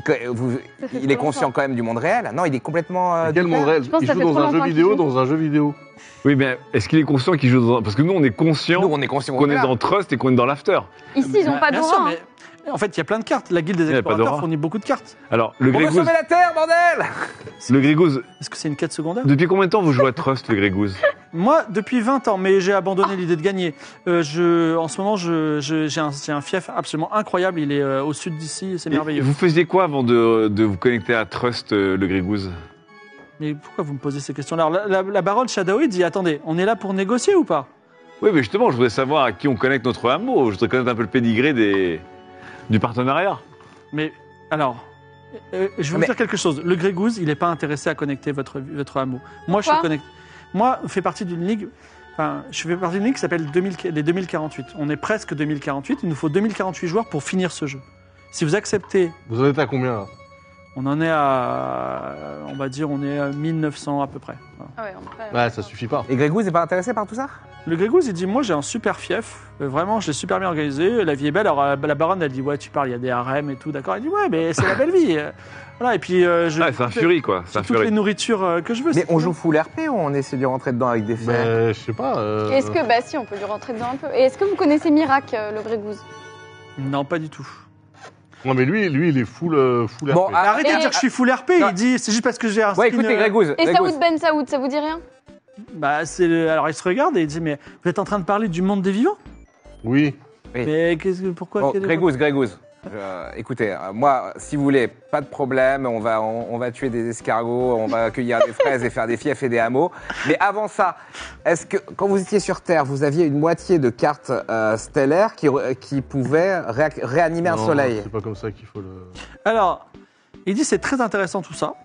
il est conscient quand même du monde réel. Non, il est complètement... Quel monde réel? Il joue dans un jeu vidéo, dans un jeu vidéo. Oui, mais est-ce qu'il est conscient qu'il joue dans un... Parce que nous, on est conscient qu'on est dans Trust et qu'on est dans l'After. Ici, ils n'ont pas Bien d'aura. sûr, mais en fait, il y a plein de cartes. La guilde des explorateurs fournit beaucoup de cartes. Alors, le On veut Grégousse... sauver la Terre, bordel! Le Grégousse... Est-ce que c'est une quête secondaire? Depuis combien de temps vous jouez à Trust, le Grégousse? Moi, depuis 20 ans, mais j'ai abandonné l'idée de gagner. En ce moment, j'ai un fief absolument incroyable. Il est au sud d'ici, c'est merveilleux. Vous faisiez quoi avant de vous connecter à Trust, le Grégousse? Mais pourquoi vous me posez ces questions-là? Alors, la baronne Shadowé dit, attendez, on est là pour négocier ou pas? Oui, mais justement, je voudrais savoir à qui on connecte notre hameau. Je voudrais connaître un peu le pédigré du partenariat. Mais, alors, je vais vous dire quelque chose. Le Grégousse, il n'est pas intéressé à connecter votre hameau. Moi, je connecte. Moi, je fais partie d'une ligue... Enfin, je fais partie d'une ligue qui s'appelle les 2048. On est presque 2048. Il nous faut 2048 joueurs pour finir ce jeu. Si vous acceptez... Vous en êtes à combien, là? On en est à... On va dire, on est à 1900 à peu près. Voilà. Ah ouais, après, Ouais, ça suffit pas. Et Grégousse n'est pas intéressé par tout ça? Le Grégousse, il dit, moi, j'ai un super fief. Vraiment, je l'ai super bien organisé. La vie est belle. Alors, la baronne, elle dit, ouais, tu parles, il y a des harems et tout. D'accord? Elle dit, ouais, mais c'est la belle vie. Voilà, et puis... c'est un fury, quoi. C'est un toutes fury. les nourritures que je veux. Mais on joue full RP ou on essaie de rentrer dedans avec des faits? Mais je sais pas. Est-ce que, bah si, on peut lui rentrer dedans un peu. Et est-ce que vous connaissez Mirac, le Grégousse? Non, pas du tout. Non, mais lui, il est full RP. Bon, Arrêtez de dire que je suis full RP. Non. Il dit, c'est juste parce que j'ai un Ouais, skin, écoutez, Grégousse. Et Saoud Ben Saoud, ça vous dit rien? Bah, alors il se regarde et il dit, mais vous êtes en train de parler du monde des vivants? Oui. Oui. Mais pourquoi? Bon, quel est Grégousse. Écoutez, moi, si vous voulez, pas de problème, on va tuer des escargots, on va cueillir des fraises et faire des fiefs et des hameaux. Mais avant ça, est-ce que quand vous étiez sur Terre, vous aviez une moitié de cartes stellaires qui pouvaient réanimer un Non, soleil? c'est pas comme ça qu'il faut le... Alors, il dit, c'est très intéressant tout ça.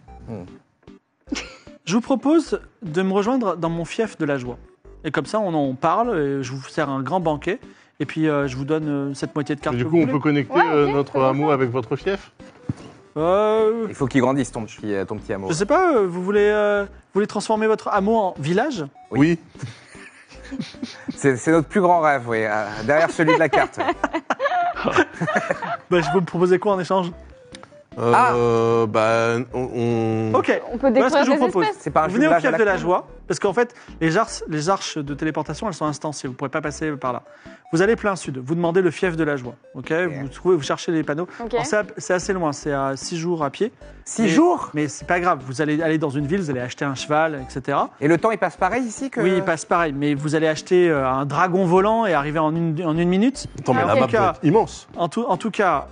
Je vous propose de me rejoindre dans mon fief de la joie. Et comme ça, on en parle, et je vous sers un grand banquet, et puis je vous donne cette moitié de cartes. Du que coup, vous on peut voulez. connecter notre hameau avec votre fief? Il faut qu'il grandisse ton petit hameau. Je sais pas, vous voulez transformer votre hameau en village? Oui. C'est notre plus grand rêve, oui, derrière celui de la carte. Bah, je vous me proposer quoi en échange? Bah, on... Ok, On peut voilà ce que détruire je vous des propose. espèces. C'est pas un Vous venez au jumelage à fief de la crème. joie, parce qu'en fait, les arches de téléportation, elles sont instanciées, vous ne pourrez pas passer par là. Vous allez plein sud, vous demandez le fief de la joie, ok? Vous cherchez les panneaux. Ok. Alors, c'est assez loin, c'est à 6 jours à pied. 6 jours? Mais c'est pas grave, vous allez aller dans une ville, vous allez acheter un cheval, etc. Et le temps, il passe pareil ici que... Oui, il passe pareil, mais vous allez acheter un dragon volant et arriver en une minute. Attends, mais Ah, la ok. map doit être immense. En tout cas,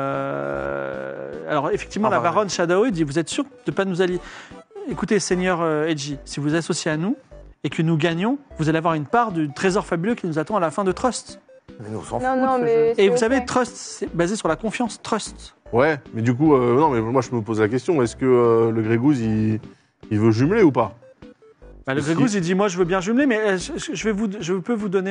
alors effectivement, la baronne Shadowé dit, vous êtes sûr de ne pas nous allier? Écoutez, Seigneur Edgy, si vous associez à nous et que nous gagnons, vous allez avoir une part du trésor fabuleux qui nous attend à la fin de Trust. Mais nous, on s'en Non, fout non, de ce mais. jeu. c'est Et vous ok. savez, Trust, c'est basé sur la confiance. Trust. Ouais, mais du coup, non, mais moi je me pose la question, est-ce que le Grégouze, il veut jumeler ou pas? Bah, le Grégouze, il dit, moi, je veux bien jumeler, mais je peux vous donner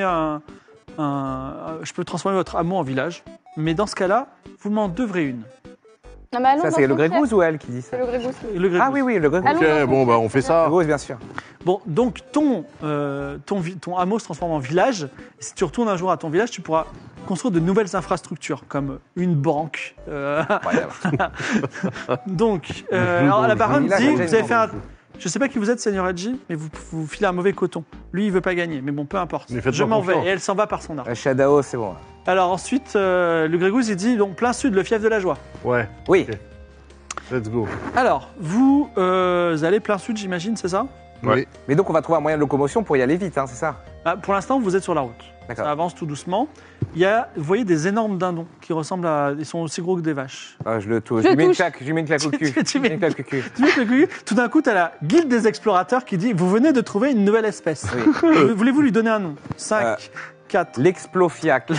je peux transformer votre hameau en village. Mais dans ce cas-là, vous m'en devrez une. Non, mais allons Ça, dans c'est le son frère. Grégouze ou elle qui dit ça C'est le Grégouze. Le Grégouze. Ah oui, oui, le Grégouze. Allons Ok, dans son bon, bah frère. on fait ça. Grégouze, bien sûr. Bon, donc ton hameau se transforme en village. Et si tu retournes un jour à ton village, tu pourras construire de nouvelles infrastructures, comme une banque. Incroyable. Donc, alors, la baronne village, dit, j'ai vous une avez fait un... banque. Je sais pas qui vous êtes, Seigneur Hadji, mais vous filez un mauvais coton. Lui, il veut pas gagner, mais bon, peu importe. Mais faites-moi Je m'en vais, confiance. et elle s'en va par son arc. Shadao, c'est bon. Alors ensuite, le Grégouze, il dit, donc plein sud, le fief de la joie. Ouais, Oui. Ok. Let's go. Alors, vous allez plein sud, j'imagine, c'est ça? Oui. Mais donc, on va trouver un moyen de locomotion pour y aller vite, hein, c'est ça? Pour l'instant, vous êtes sur la route. D'accord. Ça avance tout doucement. Vous voyez des énormes dindons qui ressemblent à... Ils sont aussi gros que des vaches. Ah, je le touche. Je Je lui mets une touche. claque, je lui mets une claque au cul. Tu mets- Je lui mets une claque au cul. Tu vois que tout d'un coup, tu as la guilde des explorateurs qui dit, vous venez de trouver une nouvelle espèce. Oui. Voulez-vous lui donner un nom? 5, 4. L'explofiacle.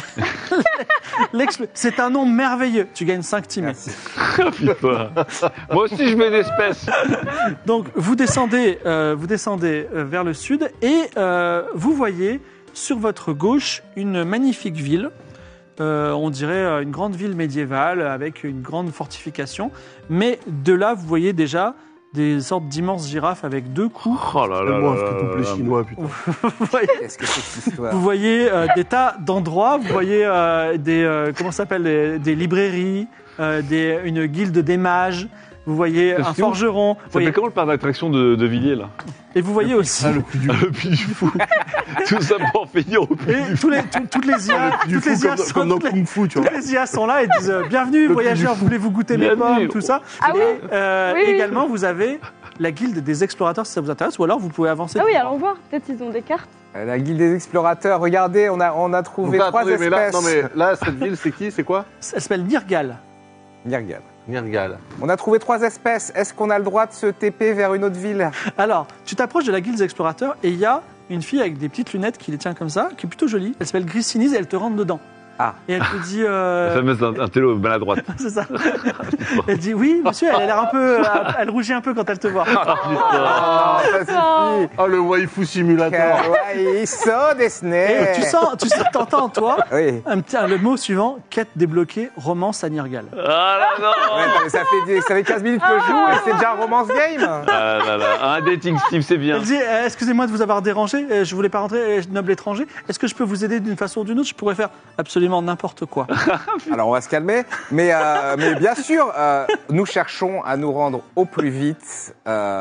C'est un nom merveilleux. Tu gagnes 5 timés. Merci. Putain. Moi aussi, je mets une espèce. Donc, vous descendez vers le sud et vous voyez sur votre gauche une magnifique ville. On dirait une grande ville médiévale avec une grande fortification. Mais de là, vous voyez déjà des sortes d'immenses girafes avec 2 coups. Oh là là. Moi, là ce couple là. chinois, putain. Vous voyez, Qu'est-ce que c'est que cette histoire? vous voyez des tas d'endroits. Vous voyez comment ça s'appelle, des librairies, une guilde des mages. Vous voyez un C'est où forgeron. Vous Ça voyez- s'appelle comment le parc d'attraction de Villiers, là? et vous voyez aussi... Le puits du fou. Tout ça pour en finir au puits Et du fou. toutes les IA, Du toutes fou les IA comme, sont, comme dans toutes les- Kung Fu, tu vois. toutes les IA sont là et disent bienvenue voyageurs, voulez-vous goûter mes Bienvenue. pommes, tout ça. Ah oui. Et Oui, oui. également vous avez la guilde des explorateurs si ça vous intéresse, ou alors vous pouvez avancer. Ah oui, allons voir. Peut-être ils ont des cartes. La guilde des explorateurs, regardez, on a trouvé Donc là, 3 attendez, mais là, espèces. non, mais là, cette ville, c'est qui? C'est quoi? Elle s'appelle Nirgal. Regarde. Nirgal. On a trouvé 3 espèces. Est-ce qu'on a le droit de se TP vers une autre ville? Alors, tu t'approches de la guilde des explorateurs et il y a une fille avec des petites lunettes qui les tient comme ça, qui est plutôt jolie. Elle s'appelle Grisinise et elle te rentre dedans. Ah. Et elle te dit... La fameuse un télo maladroite. c'est ça. Elle dit oui, monsieur, elle a l'air un peu... elle rougit un peu quand elle te voit. Ah, ça suffit. Ah, le waifu simulator. Kawaii so desu Et tu t'entends en toi Oui. le mot suivant, quête débloquée, romance à Nirgal. Ah là non. Ouais, non, mais ça fait 15 minutes que je joue et c'est déjà un romance game. Ah là là. Un dating Steve, c'est bien. Elle dit, excusez-moi de vous avoir dérangé, je voulais pas rentrer, noble étranger. Est-ce que je peux vous aider d'une façon ou d'une autre? Je pourrais faire absolument n'importe quoi. Alors on va se calmer, mais bien sûr, nous cherchons à nous rendre au plus vite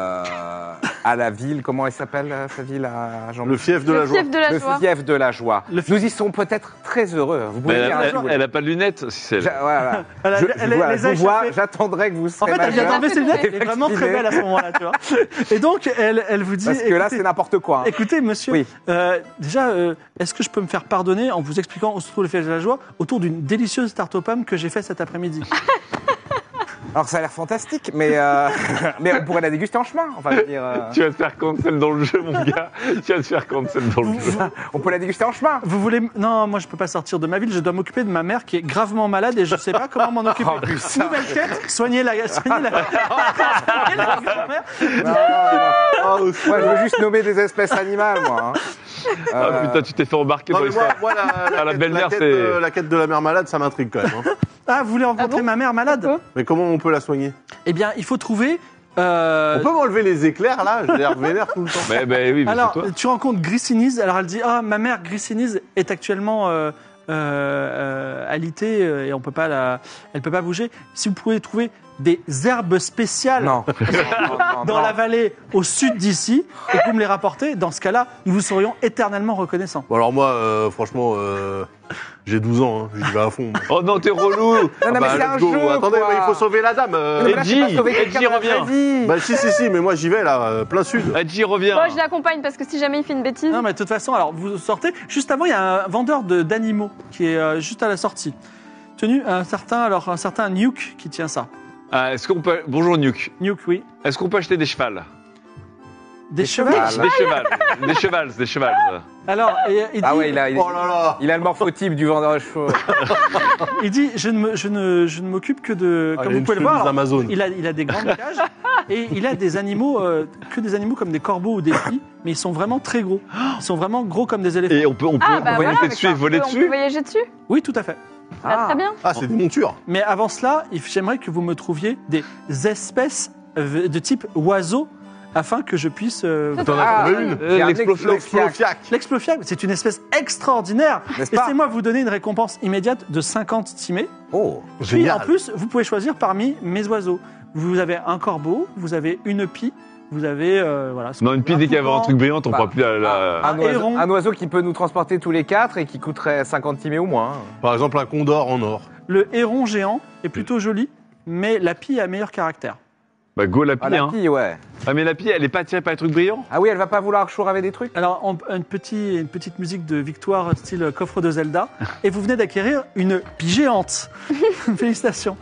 à la ville. Comment elle s'appelle sa ville à Jean? Le fief de la Le joie. fief de la Le joie. fief de la joie. Nous y sommes peut-être très heureux. Vous Mais pouvez dire un jour. elle a pas de lunettes, si c'est elle. Voilà. Elle les a je vois, échappées. j'attendrai que vous En serez fait, elle vient majeur. d'enlever ses lunettes, elle est Et vraiment très vacciné. belle à ce moment-là, tu vois. Et donc, elle vous dit... Parce que là, écoutez- c'est n'importe quoi. hein. Écoutez, monsieur, Oui. déjà, est-ce que je peux me faire pardonner en vous expliquant où se trouve le fief de la joie autour d'une délicieuse tarte aux pommes que j'ai fait cet après-midi? Alors ça a l'air fantastique, mais on pourrait la déguster en chemin. Enfin, je veux dire, Tu vas te faire cancel dans le jeu, mon gars. Tu vas te faire cancel dans le jeu. on peut la déguster en chemin. Vous voulez... Non, moi, je peux pas sortir de ma ville. Je dois m'occuper de ma mère qui est gravement malade et je sais pas comment m'en occuper. Oh, putain. Nouvelle quête, soigner la grand-mère. Ah, Moi, je veux juste nommer des espèces animales, moi. hein. Ah putain, tu t'es fait embarquer Non, dans mais l'histoire. moi, la quête- belle-mère, quête, c'est- la quête de la mère malade, ça m'intrigue quand même. hein. Ah, vous voulez rencontrer Ah bon ma mère malade? Pourquoi Mais comment on peut la soigner? Eh bien, il faut trouver... On peut m'enlever les éclairs, là? J'ai l'air vénère tout le temps. Oui, mais Alors, c'est toi. tu rencontres Grisinise. Alors, elle dit, ah, ma mère Grisinise est actuellement alitée et elle peut pas bouger. Si vous pouvez trouver des herbes spéciales Non. dans la vallée au sud d'ici et que vous me les rapportez, dans ce cas-là, nous vous serions éternellement reconnaissants. Bon, alors moi, franchement, j'ai 12 ans, hein, j'y vais à fond. Oh non, t'es relou. Non, mais c'est let's un go. jeu. Attendez, quoi. mais il faut sauver la dame. Mais là, je peux pas sauver Edgy, quelqu'un de la reviens. vraie vie. Bah si, mais moi j'y vais là, plein sud. Adji, reviens. Moi, je l'accompagne parce que si jamais il fait une bêtise. Non, mais de toute façon, alors vous sortez. Juste avant, il y a un vendeur d'animaux qui est juste à la sortie. Tenu un certain Nuke qui tient ça. Ah, est-ce qu'on peut... Bonjour, Nuke. Nuke, oui. Est-ce qu'on peut acheter des chevals? Des chevals. Des chevals. Alors, il dit, Ah ouais, Oh là là. il a le morphotype du vendeur de chevaux. il dit je ne m'occupe que de... Ah, Comme il a vous pouvez une le voir, feuille des alors, Amazones. il a des grandes cages et il a des animaux, que des animaux comme des corbeaux ou des pies, mais ils sont vraiment très gros. Ils sont vraiment gros comme des éléphants. Et on peut Ah, bah voilà, monter dessus et voler on peut dessus. voyager dessus. Oui, tout à fait. Bah, très bien. Ah, c'est des montures. Mais avant cela, j'aimerais que vous me trouviez des espèces de type oiseau afin que je puisse... T'en as trouvé une. J'ai un L'explofiac. L'explofiac, c'est une espèce extraordinaire. N'est-ce pas? Laissez-moi vous donner une récompense immédiate de 50 timés. Oh, Puis Génial. en plus, vous pouvez choisir parmi mes oiseaux. Vous avez un corbeau, vous avez une pie, vous avez... voilà, Non, une pie, dès qu'il y avait un truc brillant, on Bah, pourra plus la... un héron. oiseau qui peut nous transporter tous les 4 et qui coûterait 50 timés ou moins. Par exemple, un condor en or. Le héron géant est plutôt joli, mais la pie a meilleur caractère. Bah, go la Ah, pie, la hein. pie, ouais. Ah, mais la pie, elle est pas attirée par les trucs brillants? Ah oui, elle va pas vouloir chouraver des trucs? Alors, une petite musique de victoire style coffre de Zelda, et vous venez d'acquérir une pie géante. Félicitations.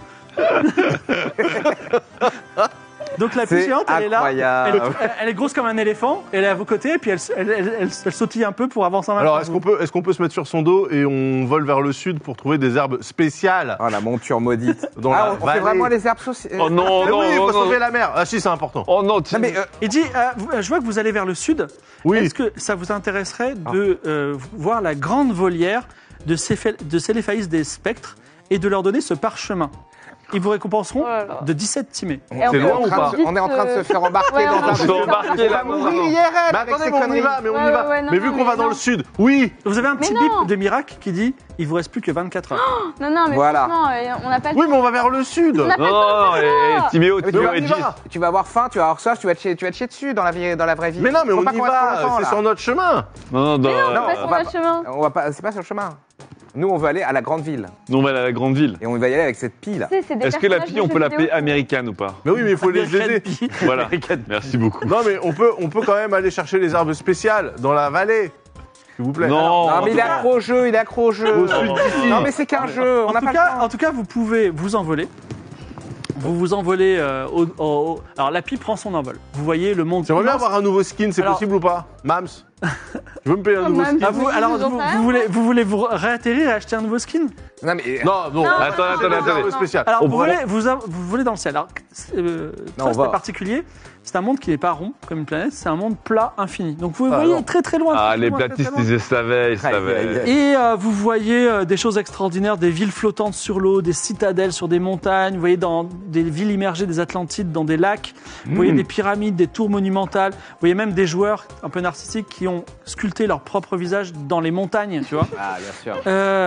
Donc la pie C'est géante, elle est là, incroyable. elle est grosse comme un éléphant, elle est à vos côtés, et puis elle sautille un peu pour avancer en même Alors, temps. est-ce qu'on peut se mettre sur son dos et on vole vers le sud pour trouver des herbes spéciales Oh, la monture maudite. dans la on fait vallée. vraiment les herbes sociales. Oh non, Mais non, oui, il non, faut non. sauver la mer. Ah si, c'est important. Oh non, Non, mais Il dit, je vois que vous allez vers le sud. Oui. Est-ce que ça vous intéresserait de voir la grande volière de Céléphaïs des spectres et de leur donner ce parchemin? Ils vous récompenseront Oh là là. de 17 timés. Et on C'est peut- loin ou pas on est en train de se faire embarquer Ouais, dans on un... va se faire embarquer, là. On va mourir IRL Mais avec attendez, ces mais on y conneries. va, mais on y Ouais, va. ouais, non, mais vu non, qu'on va mais dans non. le sud, oui. Vous avez un petit Mais bip non. de miracle qui dit il vous reste plus que 24 heures. Non, non, mais Voilà. franchement, on n'a pas le Oui, mais on va vers le sud. On a- Non, non, Timéo, Mais Timéo on et y Gis. va. Tu vas avoir faim, tu vas avoir soif, tu vas te chier dessus dans la vraie vie. Mais non, mais Faut on pas y qu'on reste va. trop longtemps, C'est là. sur notre chemin. Non, non, on non. passe sur va le chemin. On va pas, c'est pas sur le chemin. Nous, on veut aller à la grande ville. Nous, on va aller à la grande ville. Et on va y aller avec cette pile. là. Tu sais, c'est des Est-ce que la personnages pille, de on jeux peut l'appeler vidéo. américaine ou pas? Mais oui, mais il faut les aider. Pie. Voilà. Merci beaucoup. Non, mais on peut quand même aller chercher les herbes spéciales dans la vallée. S'il vous plaît. Non. Non, mais il est accro au jeu, il est accro au jeu. Au sud d'ici. Non, mais c'est qu'un jeu, on n'a pas le temps. En tout cas, vous pouvez vous envoler. Vous vous envolez alors la pie prend son envol. Vous voyez le monde. J'aimerais bien immense. avoir un nouveau skin, c'est Alors- possible ou pas? Mams, tu veux me payer un nouveau Mams. skin? Ah, vous, alors, Ils ont vous, pas vous voulez vous réatterrir et acheter un nouveau skin? Non, mais Non, non. Attends, attends, Des attends. herbes spéciales. Alors, On vous va- volez dans le ciel. Alors, Non, on Trust va. est particulier. C'est un monde qui n'est pas rond comme une planète. C'est un monde plat, infini. Donc, vous Ah, voyez non. très très loin. Ah, très les loin, très, platistes, très loin. ils savaient, ils Aïe, savaient. aïe, aïe. Et vous voyez des choses extraordinaires, des villes flottantes sur l'eau, des citadelles sur des montagnes. Vous voyez dans des villes immergées des Atlantides, dans des lacs. Vous voyez des pyramides, des tours monumentales. Vous voyez même des joueurs un peu narcissiques qui ont sculpté leur propre visage dans les montagnes, tu vois. Ah, bien sûr.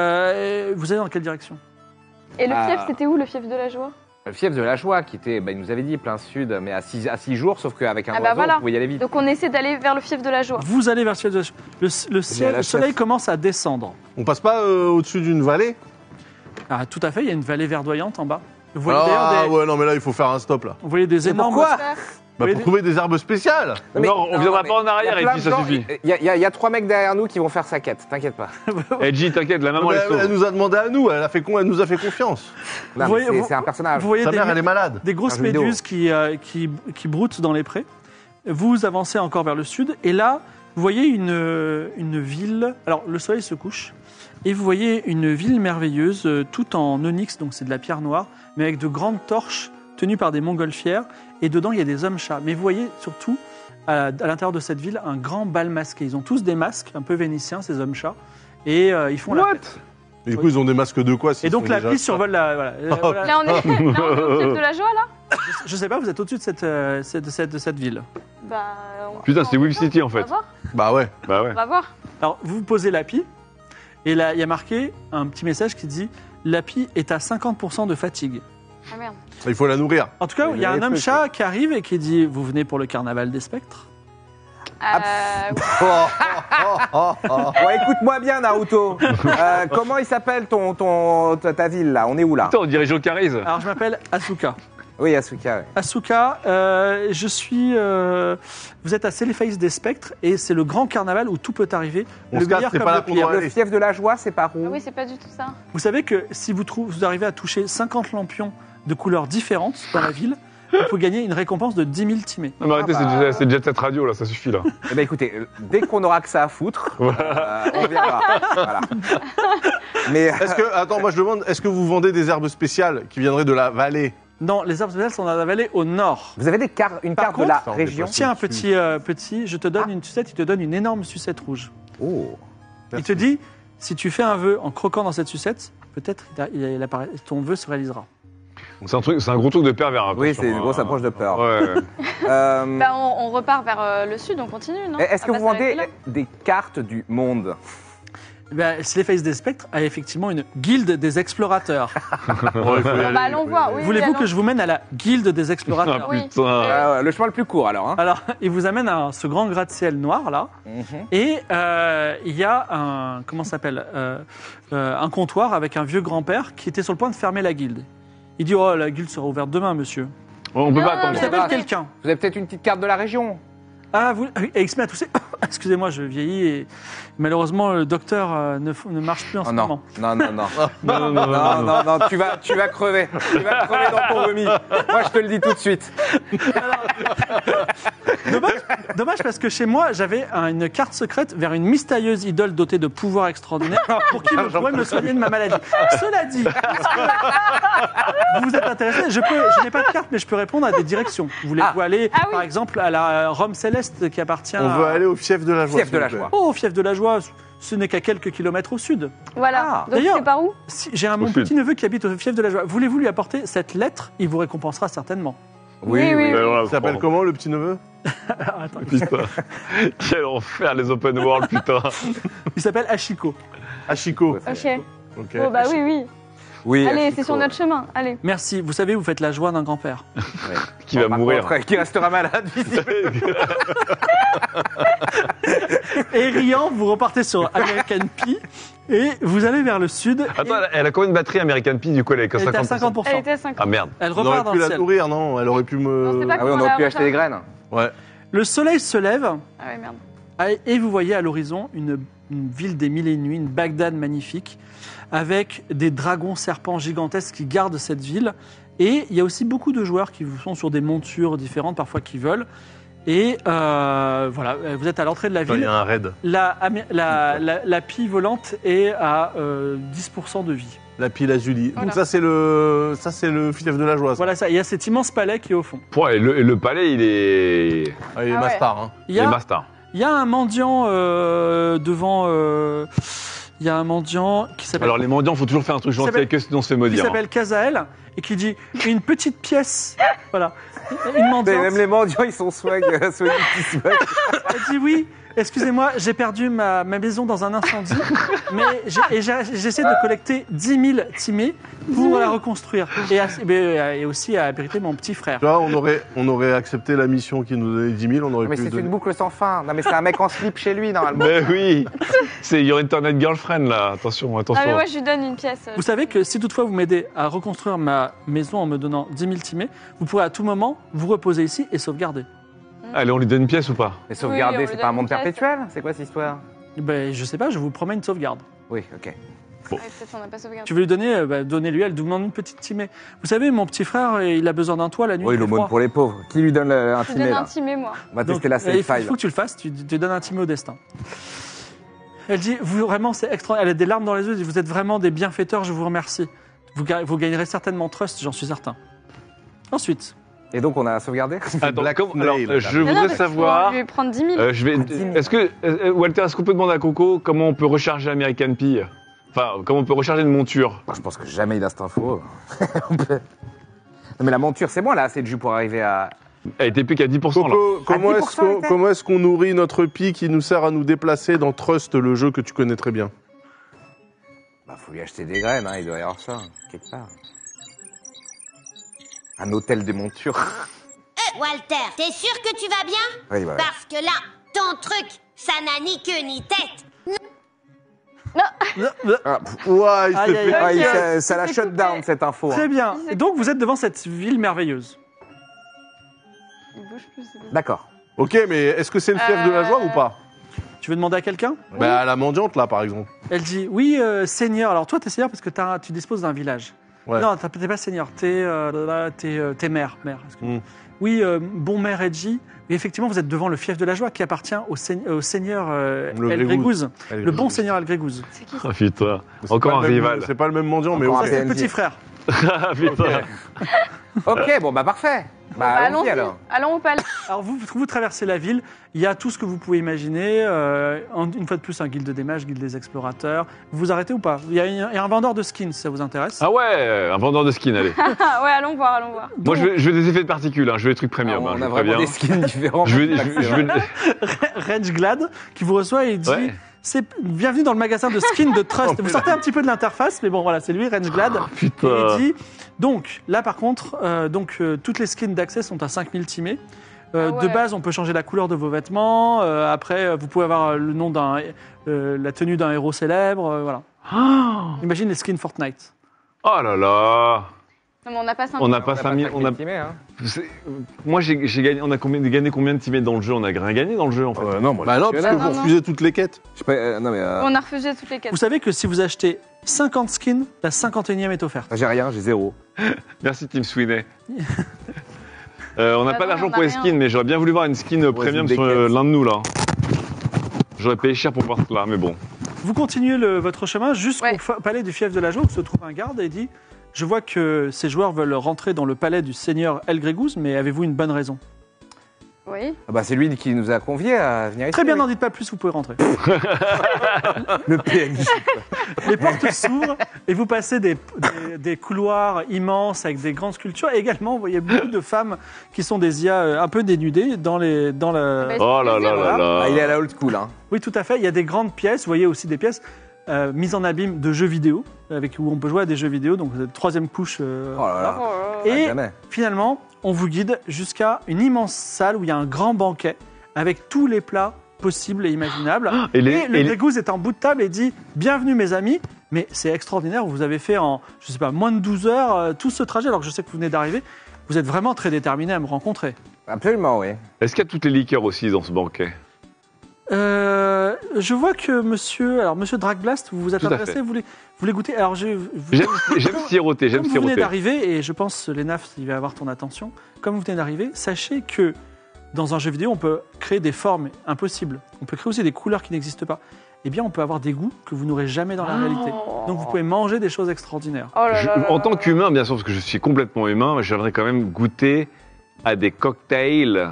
Vous allez dans quelle direction? Et le Ah. fief, c'était où le fief de la joie? Le fief de la joie, qui était, il nous avait dit plein sud, mais à 6 jours, sauf qu'avec un Ah bah oiseau, voilà. vous pouvez y aller vite. Donc on essaie d'aller vers le fief de la joie. Vous allez vers le ciel. Le la soleil chef. commence à descendre. On passe pas au-dessus d'une vallée? Ah, tout à fait, il y a une vallée verdoyante en bas. Vous voyez d'ailleurs Ah des, ouais, non, mais là, il faut faire un stop, là. vous voyez des Mais énormes. pourquoi Bah, Oui, pour trouver des herbes spéciales. Mais- Non, on viendra mais pas en arrière il y a et plein puis de ça gens- suffit. Il y a 3 mecs derrière nous qui vont faire sa quête, t'inquiète pas. Eh, Gis, t'inquiète, la maman, Mais elle elle, sauve. nous a demandé à nous, elle nous a fait confiance. Non, mais voyez- c'est un personnage. Vous voyez Sa des, mère, elle est malade. des grosses Un jeu vidéo. méduses qui broutent dans les prés. Vous avancez encore vers le sud et là, vous voyez une ville. Alors, le soleil se couche et vous voyez une ville merveilleuse, tout en onyx, donc c'est de la pierre noire, mais avec de grandes torches tenues par des montgolfières. Et dedans, il y a des hommes-chats. Mais vous voyez surtout, à l'intérieur de cette ville, un grand bal masqué. Ils ont tous des masques un peu vénitiens, ces hommes-chats. Et ils font la fête. Et du coup, ils ont des masques de quoi? Et donc, la piste survole la... voilà. Là, on est au fief de la joie, là? Je sais pas, vous êtes au-dessus de cette ville. Bah, Putain, c'est Whip City, en On fait. va voir, Bah ouais. Bah ouais. on va voir. Alors, vous posez l'API, et là, il y a marqué un petit message qui dit « L'API est à 50% de fatigue Ah merde. Il faut la nourrir. ». En tout cas, il y a un homme-chat qui arrive et qui dit « Vous venez pour le carnaval des spectres Bon, écoute-moi bien, Naruto. Comment il s'appelle ta ville, là? On est où, là? Putain, on dirait Joe Carise. ». Alors, je m'appelle Asuka. Oui, Asuka, ouais. Asuka, je suis... vous êtes à Céléphaïs des spectres, et c'est le grand carnaval où tout peut arriver. On le se casse, meilleur c'est comme pas le là qu'on pire. doit Le aller. fief de la joie, c'est par où? Ah oui, c'est pas du tout ça. Vous savez que si vous arrivez à toucher 50 lampions de couleurs différentes dans la ville, vous pouvez gagner une récompense de 10 000 timés. Non, mais arrêtez, c'est déjà cette radio, là, ça suffit, là. Eh ben écoutez, dès qu'on aura que ça à foutre, on viendra. Voilà. Mais Est-ce que, attends, moi je demande, est-ce que vous vendez des herbes spéciales qui viendraient de la vallée? Non, les arbres spéciales sont dans la vallée au nord. vous avez une Par carte de la contre, région. Tiens, petit, je te donne une sucette, il te donne une énorme sucette rouge. Oh. Il te dit, si tu fais un vœu en croquant dans cette sucette, peut-être ton vœu se réalisera. C'est un gros truc de pervers. Hein, Oui, attention, c'est une grosse approche de peur. Ouais. Bah, on repart vers le sud, on continue, non Est-ce que Ah bah, vous ça vendez arrête des cartes du monde? Ben, Slayface des Spectres a effectivement une guilde des explorateurs. Ouais, il faut y là aller, Bah, allons voir, oui. Voulez-vous allons. que je vous mène à la guilde des explorateurs? Ah, Oui. putain. Ouais, le chemin le plus court alors. Hein. Alors, il vous amène à ce grand gratte-ciel noir là, et il y a un un comptoir avec un vieux grand-père qui était sur le point de fermer la guilde. Il dit oh la guilde sera ouverte demain monsieur. On peut pas Non, attendre. Il mais- s'appelle va. quelqu'un. Vous avez peut-être une petite carte de la région. Ah vous et il se met à tousser. Excusez-moi je vieillis et malheureusement le docteur ne marche plus en ce Oh non. moment. Non, non, non. Non, Non, tu vas crever. Tu vas crever dans ton vomi. Moi, je te le dis tout de suite. Dommage parce que chez moi j'avais une carte secrète vers une mystérieuse idole dotée de pouvoirs extraordinaires pour qui je pourrais me soigner de ma maladie. Cela dit, vous êtes intéressé, je n'ai pas de carte mais je peux répondre à des directions. Voulez-vous aller Ah oui. par exemple à la Rome céleste qui appartient On veut aller au fief de la joie. Fief de la s'il vous joie. plaît. Oh, fief de la joie, ce n'est qu'à quelques kilomètres au sud. Voilà. Ah. Donc, D'ailleurs- c'est par où Si, j'ai mon sud. petit neveu qui habite au fief de la joie. Voulez-vous lui apporter cette lettre? Il vous récompensera certainement. Oui, oui. Ben voilà, Il s'appelle franchement. comment le petit neveu? Attends, Putain. Quel enfer, les open world, putain. il s'appelle Ashiko. Achiko. Ok. Ok. Oh, bah oui, oui. Oui. Allez, Achiko. c'est sur notre chemin. Allez. Merci, vous savez, vous faites la joie d'un grand-père. Qui va Par mourir. contre, qui restera malade, visiblement. Et riant, vous repartez sur American Pie et vous allez vers le sud. Attends, et elle a combien de batterie American Pie du coup? Elle est que elle est à 50%. 50%. Elle était à 50. Ah merde. Elle On repart aurait dans pu le la ciel. nourrir, non? Elle aurait pu Non, me. c'est pas Ah oui, on aurait pu acheter des graines. Ouais. Le soleil se lève Ah ouais, merde. et vous voyez à l'horizon une ville des mille et une nuits, une Bagdad magnifique, avec des dragons serpents gigantesques qui gardent cette ville. Et il y a aussi beaucoup de joueurs qui sont sur des montures différentes, parfois qui volent. Et voilà, vous êtes à l'entrée de la Il y ville. a un raid. La pie volante est à 10% de vie. La pile Azuli. Voilà. Donc ça c'est le fief de la joie. Ça. Voilà ça, il y a cet immense palais qui est au fond. Et le palais, il est. Ah, il est Ah ouais. Mastar. Hein. Il Il y est a, master. il y a un mendiant devant... il y a un mendiant qui s'appelle... Alors les mendiants, faut toujours faire un truc gentil s'appelle- avec eux, sinon on se fait qui maudire. s'appelle Kazael et qui dit une petite pièce, voilà, une mendiante. Même les mendiants, ils sont swag. Swag. Elle dit oui, excusez-moi, j'ai perdu ma maison dans un incendie, mais j'essaie de collecter 10 000 timés pour la reconstruire et aussi à abriter mon petit frère. Tu vois, on aurait accepté la mission qui nous donnait 10 000, on aurait Mais pu. c'est donner- une boucle sans fin. Non, mais c'est un mec en slip chez lui, normalement. Mais oui, c'est Your Internet Girlfriend là. Attention, Ah, attention. mais moi, je lui donne une pièce. Vous savez que si toutefois vous m'aidez à reconstruire ma maison en me donnant 10 000 timés, vous pourrez à tout moment vous reposer ici et sauvegarder. Allez, on lui donne une pièce ou pas? Mais sauvegarder, Oui, on c'est lui pas un donne monde une pièce. perpétuel? C'est quoi cette histoire? Ben, je sais pas, je vous promets une sauvegarde. Oui, ok. Ouais, peut-être on n'a pas sauvegardé. Tu veux lui donner, donnez-lui, elle demande une petite timée. Vous savez, mon petit frère, il a besoin d'un toit la nuit. Oui, il fait l'aumône froid. pour les pauvres. Qui lui donne un Je lui timé, donne là? un timé, moi. On va Donc, tester la il safe faut file. que tu le fasses, tu donnes un timé au destin. Elle dit, vous vraiment, c'est extra. Elle a des larmes dans les yeux, elle dit, vous êtes vraiment des bienfaiteurs, je vous remercie. Vous gagnerez certainement Trust, j'en suis certain. Ensuite, Et donc, on a sauvegardé? Attends, Blackmail, alors, là. je Non, non, voudrais parce savoir. qu'on va lui prendre 10 000. Je vais. Est-ce que Walter, est-ce qu'on peut demander à Coco comment on peut recharger American Pie? Enfin, comment on peut recharger une monture? Moi, je pense que jamais il a cette info. On peut- Non, mais la monture, c'est bon, là, assez de jus pour arriver à. Elle était plus qu'à 10% là. Coco, comment 10% est-ce qu'on était. comment est-ce qu'on nourrit notre pie qui nous sert à nous déplacer dans Trust, le jeu que tu connais très bien? Bah, faut lui acheter des graines, hein, il doit y avoir ça, quelque part. Un hôtel des montures. Walter, t'es sûr que tu vas bien? Oui, voilà. Parce que là, ton truc, ça n'a ni queue ni tête. Ah, Ouais, il Aïe, s'est aïe, fait. aïe. ça la c'est shut coupé. down, cette info. très hein. bien. Et donc, vous êtes devant cette ville merveilleuse. Il bouge plus, c'est bon. D'accord. Ok, mais est-ce que c'est le fief de la joie ou pas? Tu veux demander à quelqu'un? Bah, à la mendiante, là, par exemple. Elle dit, oui, seigneur. Alors, toi, t'es seigneur parce que tu disposes d'un village. Ouais. Non, t'es pas seigneur, t'es maire. Excuse-moi. Oui, bon maire Edgy. Mais effectivement, vous êtes devant le fief de la joie qui appartient au seigneur El Grégouze. Le bon seigneur El Grégouze. C'est qui Oh putain, C'est encore pas un le même- rival. C'est pas le même mendiant, mais Encore ok. un C'est le PNJ. petit frère. Ah putain. Ok, bon, bah parfait. Bah, allons-y allons-y, alors. allons au palais. Alors vous traversez la ville, il y a tout ce que vous pouvez imaginer, une fois de plus un guilde des mages, guilde des explorateurs. Vous vous arrêtez ou pas? Il y a un vendeur de skins, si ça vous intéresse. Ah ouais, un vendeur de skins, allez. Ah ouais, allons voir, allons voir. Moi, je veux des effets de particules, je veux des trucs premium, Ah, je on a vous vraiment préviens. des skins différents. Je veux- Range Glad qui vous reçoit et il dit Ouais. c'est bienvenue dans le magasin de skins de Trust. Vous sortez un petit peu de l'interface, mais bon voilà, c'est lui, Range Glad. Et Putain. il dit donc là par contre, toutes les skins d'accès sont à 5000 timés. Ah ouais. De base, on peut changer la couleur de vos vêtements. Après, vous pouvez avoir le nom la tenue d'un héros célèbre. Voilà. Imagine les skins Fortnite. Oh là là. Non, mais on n'a pas 5 On n'a pas 5000. On a... Hein. Moi, j'ai gagné. On a gagné combien de teammates dans le jeu? On a rien gagné dans le jeu, en fait. Non, bah non, parce que Non, vous non. refusez toutes les quêtes. Je sais pas, non mais On a refusé toutes les quêtes. Vous savez que si vous achetez 50 skins, la 51e est offerte. j'ai rien, j'ai 0. Merci, Team Sweeney. On n'a Bah pas non, d'argent on a pour les rien. skins, mais j'aurais bien voulu voir une skin premium des sur quêtes. l'un de nous, là. J'aurais payé cher pour voir cela, mais bon. Vous continuez votre chemin jusqu'au Ouais. palais du fief de la joie où se trouve un garde et il dit je vois que ces joueurs veulent rentrer dans le palais du seigneur El Grégouze, mais avez-vous une bonne raison? Oui. Ah bah c'est lui qui nous a conviés à venir ici. Très bien, oui. n'en dites pas plus, vous pouvez rentrer. Le PNJ. Les portes s'ouvrent et vous passez des couloirs immenses avec des grandes sculptures. Et également, vous voyez beaucoup de femmes qui sont des IA un peu dénudées dans la... Bah, Oh là là là là. Ah, il est à la old school, hein. Oui, tout à fait. Il y a des grandes pièces. Vous voyez aussi des pièces mises en abîme de jeux vidéo, où on peut jouer à des jeux vidéo. Donc, vous êtes troisième couche. Oh là là. Oh là là. Et jamais. finalement, on vous guide jusqu'à une immense salle où il y a un grand banquet avec tous les plats possibles et imaginables. Et Et les, le Grégouze est en bout de table et dit « Bienvenue mes amis ». Mais c'est extraordinaire, vous avez fait en, je sais pas, moins de 12 heures tout ce trajet, alors que je sais que vous venez d'arriver. Vous êtes vraiment très déterminé à me rencontrer. Absolument, oui. Est-ce qu'il y a toutes les liqueurs aussi dans ce banquet? Je vois que monsieur Dragblast, vous vous êtes Tout à intéressé, fait. vous voulez goûter. Alors J'aime siroter, comme vous venez d'arriver, et je pense, Lénaf, il va avoir ton attention, comme vous venez d'arriver, sachez que dans un jeu vidéo, on peut créer des formes impossibles. On peut créer aussi des couleurs qui n'existent pas. Eh bien, on peut avoir des goûts que vous n'aurez jamais dans la réalité. Donc, vous pouvez manger des choses extraordinaires. Oh là là là En là tant là. qu'humain, bien sûr, parce que je suis complètement humain, j'aimerais quand même goûter à des cocktails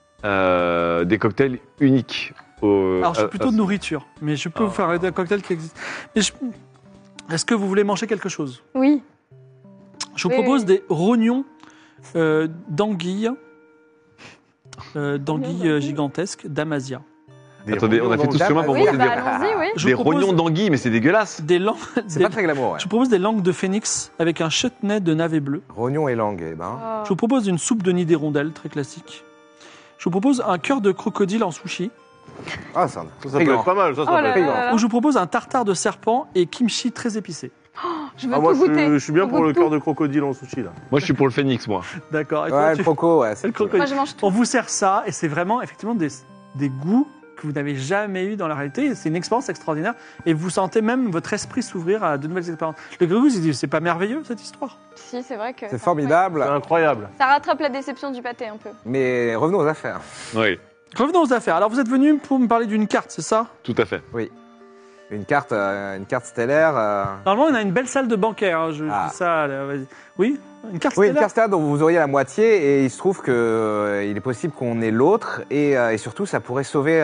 uniques. Alors, je suis plutôt de nourriture, mais je peux vous faire un cocktail qui existe. Mais est-ce que vous voulez manger quelque chose? Oui. Je vous Oui, propose oui. des rognons d'anguilles, gigantesques d'Amasia. Attendez, on a fait tout ce chemin pour Oui, manger bah des, allons-y, oui. Je des vous propose rognons d'anguille, mais c'est dégueulasse. des langues. C'est pas très glamour, ouais. Je vous propose des langues de phénix avec un chutney de navet bleu. Rognon et langue, eh ben. Oh. Je vous propose une soupe de nid d'hirondelle, très classique. Je vous propose un cœur de crocodile en sushi. Ah, ça Ça peut être pas mal, ça Oh peut là être là pas mal. là là. Ou je vous propose un tartare de serpent et kimchi très épicé. Je veux Ah, moi, tout goûter. je suis bien Je pour goûte le tout. cœur de crocodile en sushi, là. Moi, je suis pour le phénix, moi. D'accord. Et Ouais, toi, le croco, ouais. c'est le crocodile. Moi, je mange tout. On vous sert ça et c'est vraiment effectivement des goûts que vous n'avez jamais eu dans la réalité. C'est une expérience extraordinaire et vous sentez même votre esprit s'ouvrir à de nouvelles expériences. Le Grégouze, il dit c'est pas merveilleux cette histoire? Si, c'est vrai que. C'est formidable, C'est incroyable. Ça rattrape la déception du pâté un peu. mais revenons aux affaires. Oui, Revenons aux affaires. Alors vous êtes venu pour me parler d'une carte, c'est ça? tout à fait. Une carte stellaire. Normalement, on a une belle salle de banquet. Hein. Je Ah. dis ça. Là, vas-y. Oui, une carte Oui, une stellaire. carte stellaire dont vous auriez la moitié, et il se trouve que il est possible qu'on ait l'autre, et surtout ça pourrait sauver,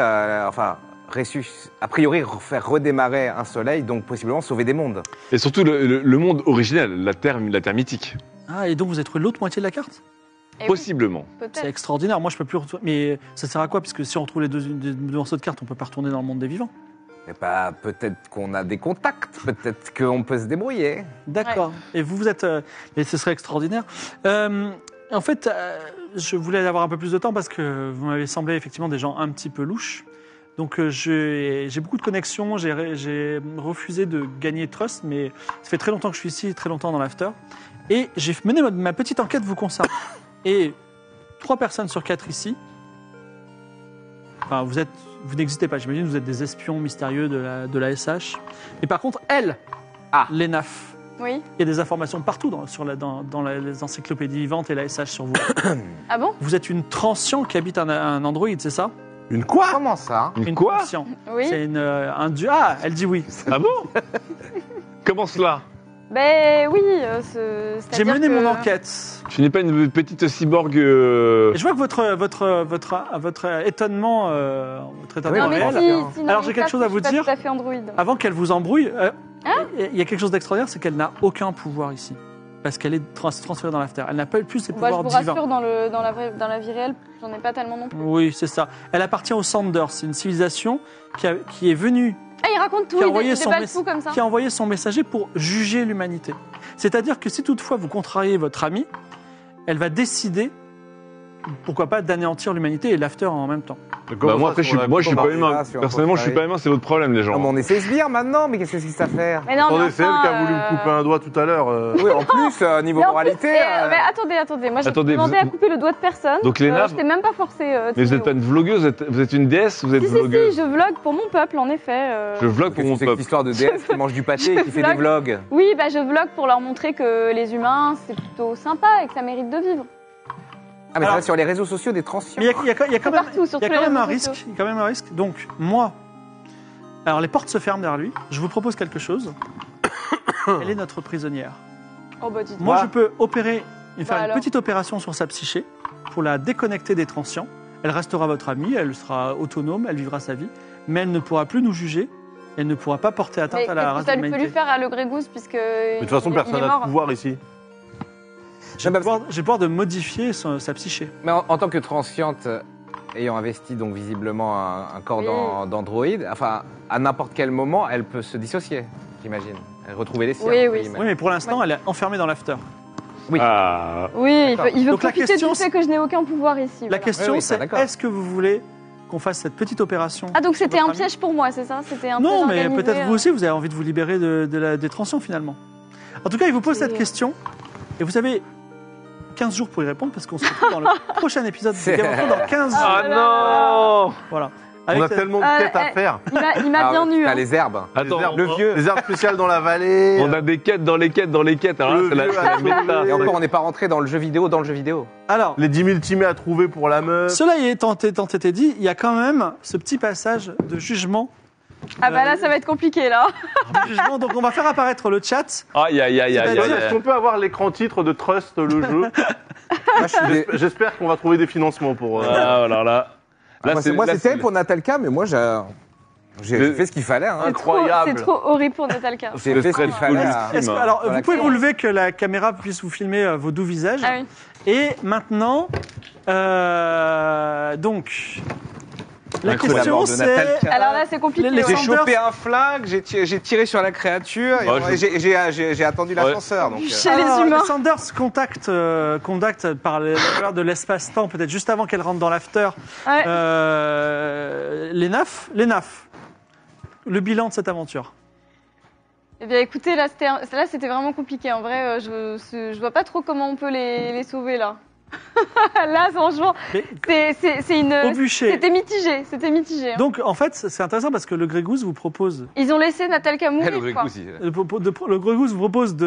a priori faire redémarrer un soleil, donc possiblement sauver des mondes. Et surtout, le monde originel, la terre mythique. Ah, et donc vous êtes trouvé l'autre moitié de la carte? Eh oui, Possiblement. C'est peut-être. extraordinaire. Moi, je peux plus retourner. Mais ça sert à quoi? Puisque si on retrouve les deux morceaux de carte, on peut pas retourner dans le monde des vivants. Et pas peut-être qu'on a des contacts, peut-être qu'on peut se débrouiller. D'accord. Et vous êtes. Mais ce serait extraordinaire. En fait, je voulais avoir un peu plus de temps parce que vous m'avez semblé effectivement des gens un petit peu louches. Donc j'ai beaucoup de connexions. J'ai refusé de gagner Trust, mais ça fait très longtemps que je suis ici, très longtemps dans l'after. Et j'ai mené ma petite enquête vous concernant. Et 3 personnes sur 4 ici. Enfin, vous n'existez pas. J'imagine que vous êtes des espions mystérieux de la SH. Et par contre, elle, Lénaf, Oui. Il y a des informations partout dans les encyclopédies vivantes et la SH sur vous. Ah bon? Vous êtes une transient qui habite un androïde, c'est ça? Une quoi? Comment ça? Une quoi? Transient. Oui. C'est un dieu. Ah, elle dit oui. Ah bon? Comment cela? Ben oui, J'ai c'est-à-dire mené que- mon enquête. Tu n'es pas une petite cyborg. Et je vois que votre étonnement, votre étonnement Non mais réel. si, non, Alors, mais j'ai quelque ça, chose à je vous suis pas dire. tout à fait androïde. Avant qu'elle vous embrouille, il y a quelque chose d'extraordinaire, c'est qu'elle n'a aucun pouvoir ici. Parce qu'elle est transférée dans l'after. Elle n'a pas plus ses Bah, je pouvoirs vous divins. rassure, dans la vie réelle, j'en ai pas tellement non plus. Oui, c'est ça. Elle appartient aux Sanders. C'est une civilisation qui est venue, Ah, il raconte tout, qui a, il envoyé son déballe tout comme ça. qui a envoyé son messager pour juger l'humanité. C'est-à-dire que si toutefois vous contrariez votre ami, elle va décider, pourquoi pas, d'anéantir l'humanité et l'after en même temps. Bah, moi, après, je suis pas humain. sur un Personnellement, je suis pas humain, c'est votre problème, les Non, mais gens. on essaie de se dire maintenant, mais qu'est-ce que c'est à faire? Mais non, Attendez, mais c'est elle enfin, qui a voulu me couper un doigt tout à l'heure. Oui, en plus, niveau mais en moralité. plus, mais attendez, moi j'ai Attendez, demandé vous- à couper le doigt de personne. Donc, Léna, je t'ai même pas forcé. Mais vous n'êtes pas une vlogueuse, vous êtes une déesse, vous êtes Si, vlogueuse. je vlog pour mon peuple, en effet. Je vlog pour Qu'est-ce mon que c'est que cette peuple. histoire de DS qui mange du pâté et qui fait des vlogs? Oui, bah je vlog pour leur montrer que les humains, c'est plutôt sympa et que ça mérite de vivre. Ah, mais ça Alors- va sur les réseaux sociaux des transitions. Mais il y a quand même, partout, sur il y a tous les quand même un réseaux risque. sociaux. Il y a quand même un risque. Donc, moi, alors les portes se ferment derrière lui. Je vous propose quelque chose. Elle est notre prisonnière. Oh bah dites Moi, je peux faire une alors. petite opération sur sa psyché pour la déconnecter des transients. Elle restera votre amie, elle sera autonome, elle vivra sa vie, mais elle ne pourra plus nous juger. Elle ne pourra pas porter atteinte Mais à la qu'est-ce que race ça de peut lui l'humanité. faire à Le Grégousse puisque. Mais de toute façon, personne n'a de pouvoir ici. J'ai le pouvoir de modifier sa psyché. Mais en tant que transiente, ayant investi donc visiblement un corps Oui. d'androïde, enfin, à n'importe quel moment, elle peut se dissocier, j'imagine. Elle retrouver les siens. Oui, entre oui. guillemets. Oui, mais pour l'instant, elle est enfermée dans l'after. Ah. Oui, il veut Donc la profiter question, du fait que je n'ai aucun pouvoir ici. La voilà. question, Oui, ça, c'est d'accord. est-ce que vous voulez qu'on fasse cette petite opération Ah donc sur c'était votre un ami piège pour moi, c'est ça? C'était un Non, piège mais organisé, peut-être vous aussi, vous avez envie de vous libérer des transients finalement. En tout cas, il vous pose cette question et vous avez 15 jours pour y répondre parce qu'on se retrouve dans le prochain épisode de Game of Thrones dans 15 jours. Ah non! Voilà. On a Avec tellement de quêtes à eh, faire. Il m'a Ah, bien ouais, nu. t'as hein. les herbes. Attends, Les herbes- le vieux. Les herbes spéciales dans la vallée. on a des quêtes dans les quêtes dans les quêtes. Alors là, Le c'est la vieux à méta. Et encore, on n'est pas rentré dans le jeu vidéo dans le jeu vidéo. Alors, Les 10 000 timés à trouver pour la meuf. cela y est tant été dit, il y a quand même ce petit passage de jugement. Ah bah là ça va être compliqué là. Donc on va faire apparaître le chat. Aïe, aïe, aïe, aïe, aïe. Est-ce qu'on peut avoir l'écran titre de Trust, le jeu? Moi, je suis des- J'espère qu'on va trouver des financements pour. Ah, alors là. moi, c'est là, terrible pour Natalka, mais moi, j'ai Le- fait ce qu'il fallait. Hein. Incroyable. C'est trop horrible pour Natalka. J'ai le fait ce qu'il stressful fallait. ultime. Est-ce que- alors, Voilà, vous pouvez qui- vous lever que la caméra puisse vous filmer vos doux visages. Ah oui. Et maintenant, donc, la Incroyable. question De c'est... Natalka. Alors là c'est compliqué. Les J'ai ouais. Sanders- chopé un flingue, j'ai tiré sur la créature et Oh, je- j'ai attendu l'ascenseur. donc, Chez les Alors, humains. Sanders contacte par les valeurs de l'espace-temps, peut-être juste avant qu'elle rentre dans l'after, Ouais. les NAF. Le bilan de cette aventure. Eh bien écoutez, là c'était vraiment compliqué. En vrai, je vois pas trop comment on peut les sauver là. Là franchement, Mais c'est une. au bûcher. C'était mitigé. Hein. Donc, en fait, c'est intéressant parce que le Grégousse vous propose... Ils ont laissé Natalka mourir. le quoi. Grégousse, il- Le Grégousse vous propose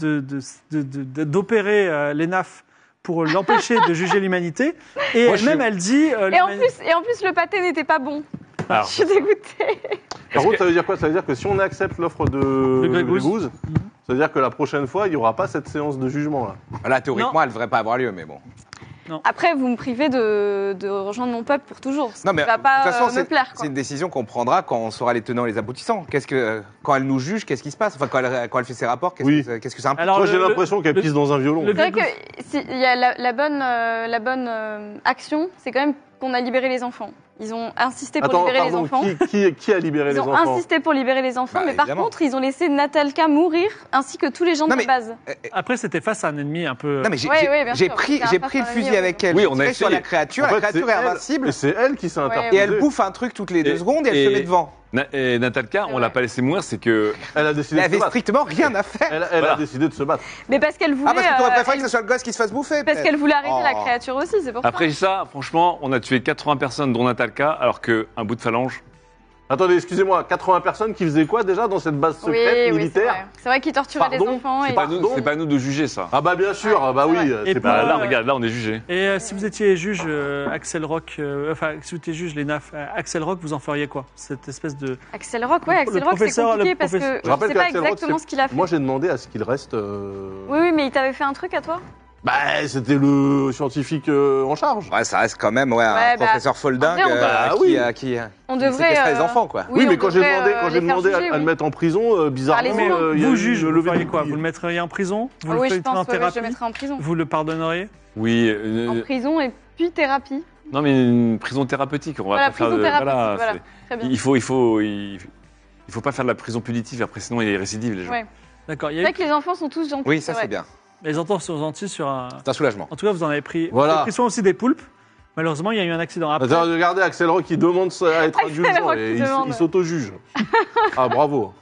d'opérer les NAF pour l'empêcher de juger l'humanité. Et Moi, elle-même, elle dit... Et en plus, le pâté n'était pas bon. Alors, Je suis dégoûtée. Par contre, ça veut dire quoi? Ça veut dire que si on accepte l'offre de Grégousse. Grégousse, ça veut dire que la prochaine fois, il n'y aura pas cette séance de jugement là. Là, théoriquement, elle devrait pas avoir lieu, mais bon. Après, vous me privez de rejoindre mon peuple pour toujours. Non, mais Ça va de pas toute façon, me c'est plaire. c'est Quoi. une décision qu'on prendra quand on saura les tenants et les aboutissants. Quand elle nous juge, qu'est-ce qui se passe? Enfin, quand elle fait ses rapports, Oui. qu'est-ce que ça implique? Alors, Moi, j'ai le- l'impression qu'elle le- pisse dans un violon. le- C'est vrai que il y a la bonne action, c'est quand même qu'on a libéré les enfants. Ils ont insisté pour Attends, libérer les pardon, enfants. qui a libéré Ils les ont enfants? insisté pour libérer les enfants, Bah, mais par évidemment. contre, ils ont laissé Natalka mourir, ainsi que tous les gens Non, de mais- base. Après, c'était face à un ennemi un peu... Non, mais j'ai Ouais, ouais, bien j'ai sûr. pris, C'est un j'ai face pris le à un fusil ennemi, avec elle. Oui, j'ai on a tiré sur essayé. la créature. En La fait, créature c'est est elle- invincible. Et c'est elle qui s'est Ouais, interposée. Et elle bouffe un truc toutes les 2 secondes et elle se met devant. Et Natalka, on l'a pas laissé mourir, c'est que. Elle a Elle décidé de se avait battre. strictement rien à faire. Elle Voilà. a décidé de se battre. Mais parce qu'elle voulait. Ah, parce que t'aurais préféré elle- que ce soit le gosse qui se fasse bouffer. parce peut-être. qu'elle voulait arrêter la Oh. créature aussi, c'est pour Après ça, franchement, on a tué 80 personnes, dont Natalka, alors qu'un bout de phalange. Attendez, excusez-moi, 80 personnes qui faisaient quoi déjà dans cette base secrète militaire? C'est vrai qu'ils torturaient des Pardon enfants. C'est Et... pas nous, c'est pas à nous de juger ça. Ah bah bien sûr, ah bah oui. Et c'est pour- pas- Là, regarde, là, on est jugé. Et si vous étiez juge, Axel Rock, enfin, si vous étiez juge, les NAF, Axel Rock, vous en feriez quoi? Cette espèce de. Axel Rock, ouais, Le Axel Rock, c'est professeur- compliqué le parce que professeur- je rappelle sais pas qu'Axel Rock, exactement c'est- ce qu'il a fait. Moi j'ai demandé à ce qu'il reste. Oui, mais il t'avait fait un truc à toi? Bah c'était le scientifique en charge. Ouais, ça reste quand même un Ouais, bah, professeur folding en vrai, qui On qui devrait. séquestrait les enfants, quoi. Oui, mais on quand j'ai devrait, demandé, les faire demandé juger, à le mettre en prison, bizarrement, Par les humains. il y a Vous, eu juge, le vous lever feriez de quoi? bouclier. Vous le mettriez en prison? Vous Ah le oui, je feriez pense, en ouais, je le thérapie? mettrais en prison. Vous le pardonneriez? Oui. En prison et puis thérapie. Non, mais une prison thérapeutique. On va Voilà, pas faire prison de. thérapeutique, Voilà, voilà. c'est- Très bien. il faut pas faire de la prison punitive. Après, sinon, il y a des récidives, les gens. Ouais. D'accord. Il y C'est a vrai eu... que les enfants sont tous gentils. Oui, ça vrai. c'est bien. Les enfants sont gentils sur un. C'est un soulagement. En tout cas, vous en avez pris. Voilà. Vous avez pris soin aussi des poulpes. Malheureusement, il y a eu un accident. Après, Attends, regardez Axel Rock qui demande à être Axel indulgent Rock et qui demande. il s'auto-juge. Ah bravo.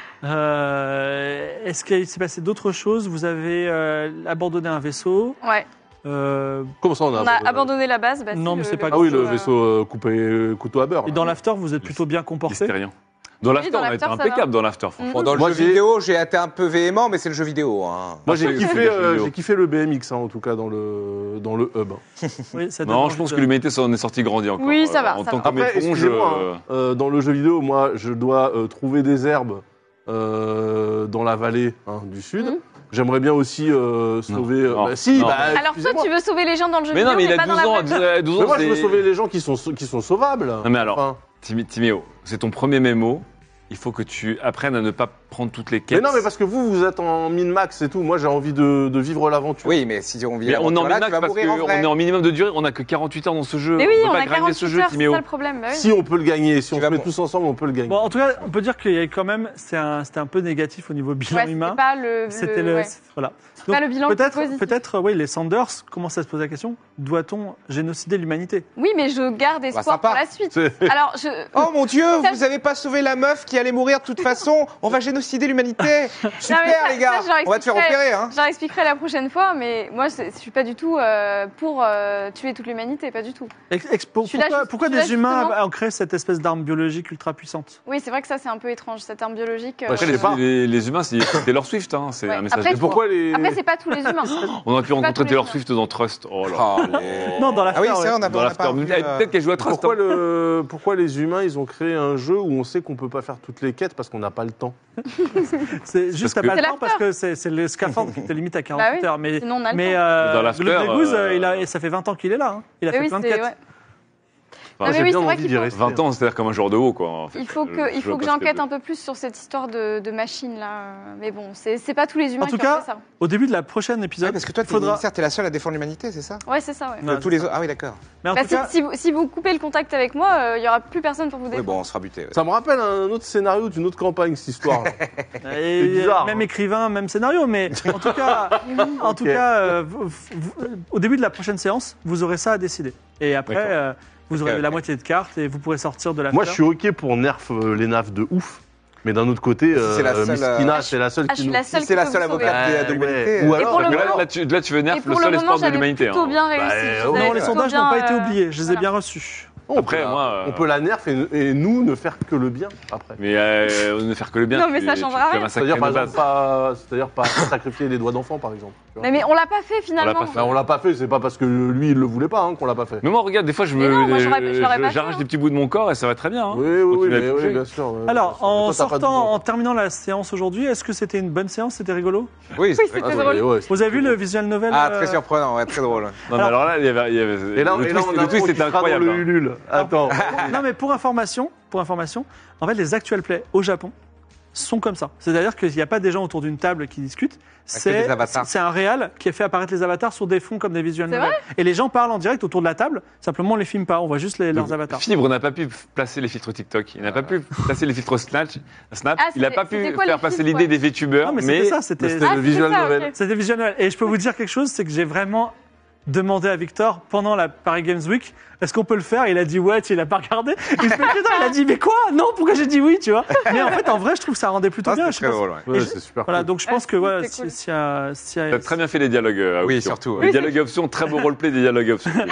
est-ce qu'il s'est passé d'autres choses? Vous avez abandonné un vaisseau. Ouais. Comment ça On a abandonné la base. Bah, Non, si, mais c'est pas Ah oui, le vaisseau, vaisseau coupé couteau à beurre. Et dans l'after, vous êtes plutôt bien comporté. Mystérieux. Dans l'after, dans on a l'after, été ça impeccable va. dans l'after, franchement. Bon, dans le Moi, jeu vidéo, j'ai été un peu véhément, mais c'est le jeu vidéo. Hein. Moi j'ai c'est kiffé, le jeu vidéo. j'ai kiffé le BMX en tout cas dans le hub. Oui, ça donne Non, envie je pense de- que l'humanité s'en est sortie grandi encore. Oui, ça va, En ça tant va. qu'homme Après, éponge, excusez-moi, dans le jeu vidéo, moi je dois trouver des herbes dans la vallée du sud. Mhm. J'aimerais bien aussi sauver. Non. Bah, si, Non. bah, Alors toi, excusez-moi. tu veux sauver les gens dans le jeu Mais vidéo, non, mais il a pas 12 dans la ans. vraie vie. 12 Mais ans, moi je veux c'est- sauver les gens qui sont sauvables. Non, mais alors, Enfin, Timéo, c'est ton premier mémo. Il faut que tu apprennes à ne pas prendre toutes les quêtes. mais non, mais parce que vous êtes en min-max et tout. Moi j'ai envie de vivre l'aventure. Oui, mais si on vit Mais on est en l'aventure là, tu minimax vas parce mourir en qu'on vrai. est en minimum de durée. On a que 48 heures dans ce jeu. Mais oui, peut on pas a grinder 48 ce jeu, heures, c'est Timéo. ça le problème. Bah oui. Si on peut le gagner, si on Tu vas se met bon. tous ensemble, on peut le gagner. Bon, en tout cas, on peut dire qu'il y a quand même, c'était un peu négatif au niveau bilan Ouais, humain. c'était pas le. C'était le, ouais. voilà. pas le bilan positif. Peut-être, oui, les Sanders commencent à se poser la question doit-on génocider l'humanité? Oui, mais je garde espoir sympa. pour la suite. C'est- Alors, je. Oh mon Dieu, Ça- vous avez pas sauvé la meuf qui allait mourir de toute façon. On va génocider l'humanité. Super Non, mais ça- les gars. ça, je leur On va te faire expliquerai. opérer. Hein. Je leur expliquerai la prochaine fois, mais moi, je suis pas du tout pour tuer toute l'humanité, pas du tout. Pourquoi, Je suis là pourquoi je suis des là humains justement. ont créé cette espèce d'arme biologique ultra puissante? Oui, c'est vrai que ça, c'est un peu étrange, cette arme biologique. Ouais, je sais pas. Les humains, c'était leur Swift. Hein. C'est Ouais. un message. Après, de- Pourquoi les. Après, c'est pas tous les humains. On aurait pu rencontrer tous les Taylor humains. Swift dans Trust. Oh là. Oh, là. les- Non, dans la Ah oui, c'est vrai, on a Dans on a l'after. pas revu, Peut-être qu'elle joue à Trust. Pourquoi, hein. pourquoi les humains, ils ont créé un jeu où on sait qu'on peut pas faire toutes les quêtes parce qu'on n'a pas le temps? C'est juste t'as que- pas le C'est temps parce que c'est le scaphandre qui te limite à 48 Bah oui, heures. Mais, sinon on a le mais temps. Dans l'after, le Grégouze, euh, ça fait 20 ans qu'il est là. Hein. Il a Mais fait oui, plein de c'est. quêtes. Ouais. Enfin, Non, mais j'ai oui, bien c'est vrai envie qu'il d'y faut- rester. 20 ans, c'est-à-dire comme un joueur de haut, quoi. En fait. Il faut que j'enquête un peu plus sur cette histoire de machine là. Mais bon, c'est pas tous les humains En tout qui ont cas, fait ça. Au début de la prochaine Ouais, épisode, parce que toi, il faudra. t'es la seule à défendre l'humanité, c'est ça Ouais, c'est ça, ouais. Non, Tous les autres. Ah oui, d'accord. Mais en Bah, tout cas, si vous coupez le contact avec moi, il y aura plus personne pour vous Oui, défendre. bon, on sera buté. Ouais. Ça me rappelle un autre scénario d'une autre campagne, cette histoire. et- c'est bizarre, même hein. écrivain, même scénario. Mais en tout cas, au début de la prochaine séance, vous aurez ça à décider. Et après, D'accord. vous aurez Ok. la moitié de cartes et vous pourrez sortir de la. Moi, je suis OK pour nerf les nafs de ouf. Mais d'un autre côté, c'est la seule, Miskina, c'est la seule Ah, je qui suis nous. la seule Si qui c'est la peut seule vous sauver. avocate Ouais, de l'humanité. Ou Et alors, pour le Là, moment, là, tu veux nerf et le pour seul le moment, espoir de j'avais l'humanité. plutôt hein. bien réussi. Bah, Je non, vous avais Non, les plutôt sondages bien, n'ont pas été oubliés. Je les ai voilà. bien reçus. Après, moi. on peut la nerf et nous ne faire que le bien après. Mais ne faire que le bien. Non, mais tu- ça tu- changera tu vas rien. massacrer C'est-à-dire, par nos exemple, bases. pas sacrifier les doigts d'enfant, par exemple. tu vois. Mais on l'a pas fait finalement. On l'a pas fait. Bah, on l'a pas fait, c'est pas parce que lui, il le voulait pas qu'on l'a pas fait. Mais moi, regarde, des fois, je Mais non, moi, je l'aurais pas fait, j'arrache hein. des petits bouts de mon corps et ça va très bien. hein. Oui, oui, Continue à mais bouger. oui, bien sûr. Alors, en Toi, t'as pas de sortant, besoin. en terminant la séance aujourd'hui, est-ce que c'était une bonne séance? C'était rigolo? Oui, c'est c'était très drôle. drôle. Ouais, Vous avez vu le visual novel? Ah, très surprenant, ouais, très drôle. Non, mais alors là, il y avait. Et là, le twist, on le a twist était incroyable. le hein. Ulule. Attends. Non, mais pour information, en fait, les actual play au Japon sont comme ça. C'est-à-dire qu'il n'y a pas des gens autour d'une table qui discutent. des avatars. C'est un réal qui a fait apparaître les avatars sur des fonds comme des visual C'est novels. Et les gens parlent en direct autour de la table. Simplement, on les filme pas. On voit juste leurs avatars. Fibre n'a pas pu placer les filtres TikTok, il n'a pas pu placer les filtres Snap, Ah, il n'a pas c'était pu quoi, les faire passer filtres, l'idée ouais. des VTubers, Non, mais c'était ça. C'était Ah, le c'est visual ça, novel. ok. C'était visual novel. Et je peux vous dire quelque chose, c'est que j'ai vraiment demandé à Victor pendant la Paris Games Week, est-ce qu'on peut le faire? Il a dit ouais, il a pas regardé. Il a dit mais quoi? Non, pourquoi j'ai dit oui, tu vois? Mais en fait, en vrai, je trouve que ça rendait plutôt Ah, bien. c'est Je sais très pas drôle, si- ouais. Et Ouais, je- c'est super Voilà, cool. donc je pense que voilà, c'était cool. s'il y a- Tu as très bien fait les dialogues à Oui, option. surtout, ouais. Les Oui, dialogues à option, très beau roleplay des dialogues à option.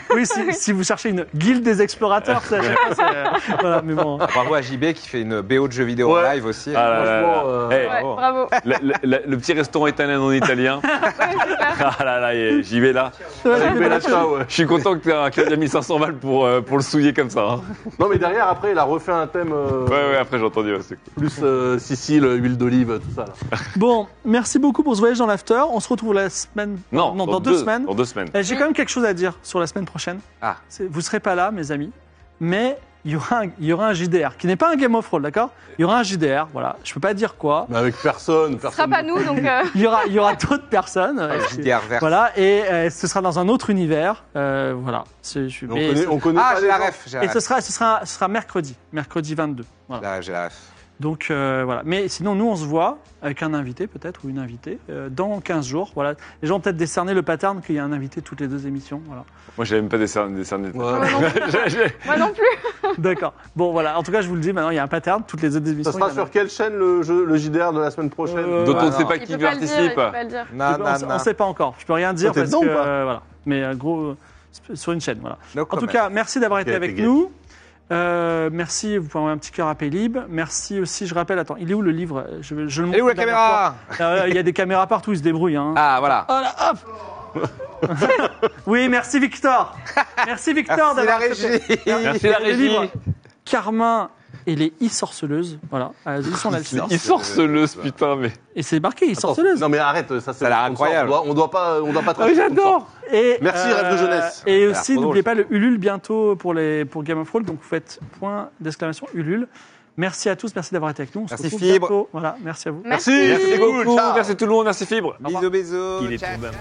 Oui, si vous cherchez une guilde des explorateurs, ça, à chaque fois, c'est... voilà, mais bon. Bravo à JB qui fait une BO de jeux vidéo en live aussi. Ah là là là. Franchement, Eh, Ouais, bravo. le petit restaurant italien en italien. Ah là là, j'y vais là. avec Bellata, ouais. Je suis content que tu aies mis 500 balles pour le souiller comme ça. Hein. Non, mais derrière, après, il a refait un thème Ouais, après j'ai entendu. Ouais, c'est cool. plus Sicile, huile d'olive, tout ça. Là. Bon, merci beaucoup pour ce voyage dans l'after. On se retrouve la semaine... Non, dans 2 semaines. Dans 2 semaines. J'ai quand même quelque chose à dire sur la semaine prochaine. Ah. Vous serez pas là, mes amis, mais il y aura un JDR, qui n'est pas un Game of Thrones, d'accord? Il y aura un JDR, voilà. Je peux pas dire quoi. Mais avec personne. Ce sera pas nous, donc... Il y aura d'autres personnes. JDR vert. Voilà, et ce sera dans un autre univers. Voilà. On connaît Ah, pas j'ai les la gens. ref. Et ce sera mercredi 22. Voilà. Là, j'ai la ref. Donc voilà. Mais sinon, nous, on se voit avec un invité peut-être ou une invitée dans 15 jours. Voilà. Les gens ont peut-être décerné le pattern qu'il y a un invité toutes les 2 émissions. Voilà. Moi, j'avais même pas décerné. Ouais. Moi non plus. D'accord. Bon, voilà. En tout cas, je vous le dis maintenant, il y a un pattern toutes les 2 émissions. Ça sera sur quelle chaîne le JDR de la semaine prochaine Dont on ne non. sait pas Il qui peut pas le dire, il participe. peut pas le dire. Non, On ne sait pas encore. Je peux rien dire Toi, t'es parce dedans que ou pas voilà. Mais gros, sur une chaîne, voilà. No En tout comment. cas, merci d'avoir été Ok, avec t'es nous. Merci, vous pouvez envoyer un petit cœur à Pélib. Merci aussi, je rappelle, attends, il est où le livre? Je le montre Et où la une dernière caméra fois. Il y a des caméras partout, ils se débrouillent. Hein. Ah, voilà. Voilà, hop. Oui, merci Victor. Merci Victor Merci la d'avoir accepté. régie. Merci la Le régie. livre Carmin et les e-sorceleuses. Voilà, à l'édition d'Alcide. Il sorceleuse, putain, mais. Et c'est marqué Attends, e-sorceleuse. non mais arrête, ça c'est Ça a l'air le sponsor. incroyable. On doit pas Ah, traiter le sponsor. Et, Merci, Rêve de jeunesse. Et Ça a l'air aussi, trop n'oubliez drôle. pas le Ulule bientôt pour Game of Thrones. Donc, vous faites point d'exclamation Ulule. Merci à tous, merci d'avoir été avec nous. On se Merci, retrouve Fibre. bientôt. Voilà, merci à vous. Merci. Merci beaucoup. Ciao. Merci tout le monde. Merci Fibre. Bisous, bisous. Il est Ciao. tombé.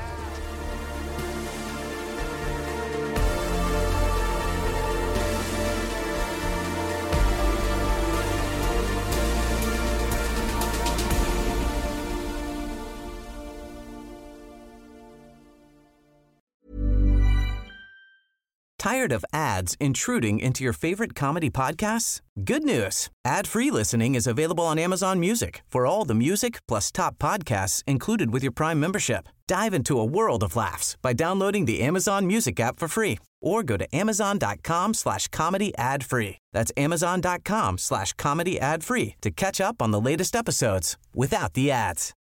Tired of ads intruding into your favorite comedy podcasts? Good news. Ad-free listening is available on Amazon Music for all the music plus top podcasts included with your Prime membership. Dive into a world of laughs by downloading the Amazon Music app for free or go to amazon.com/comedy ad-free. That's amazon.com/comedy ad-free to catch up on the latest episodes without the ads.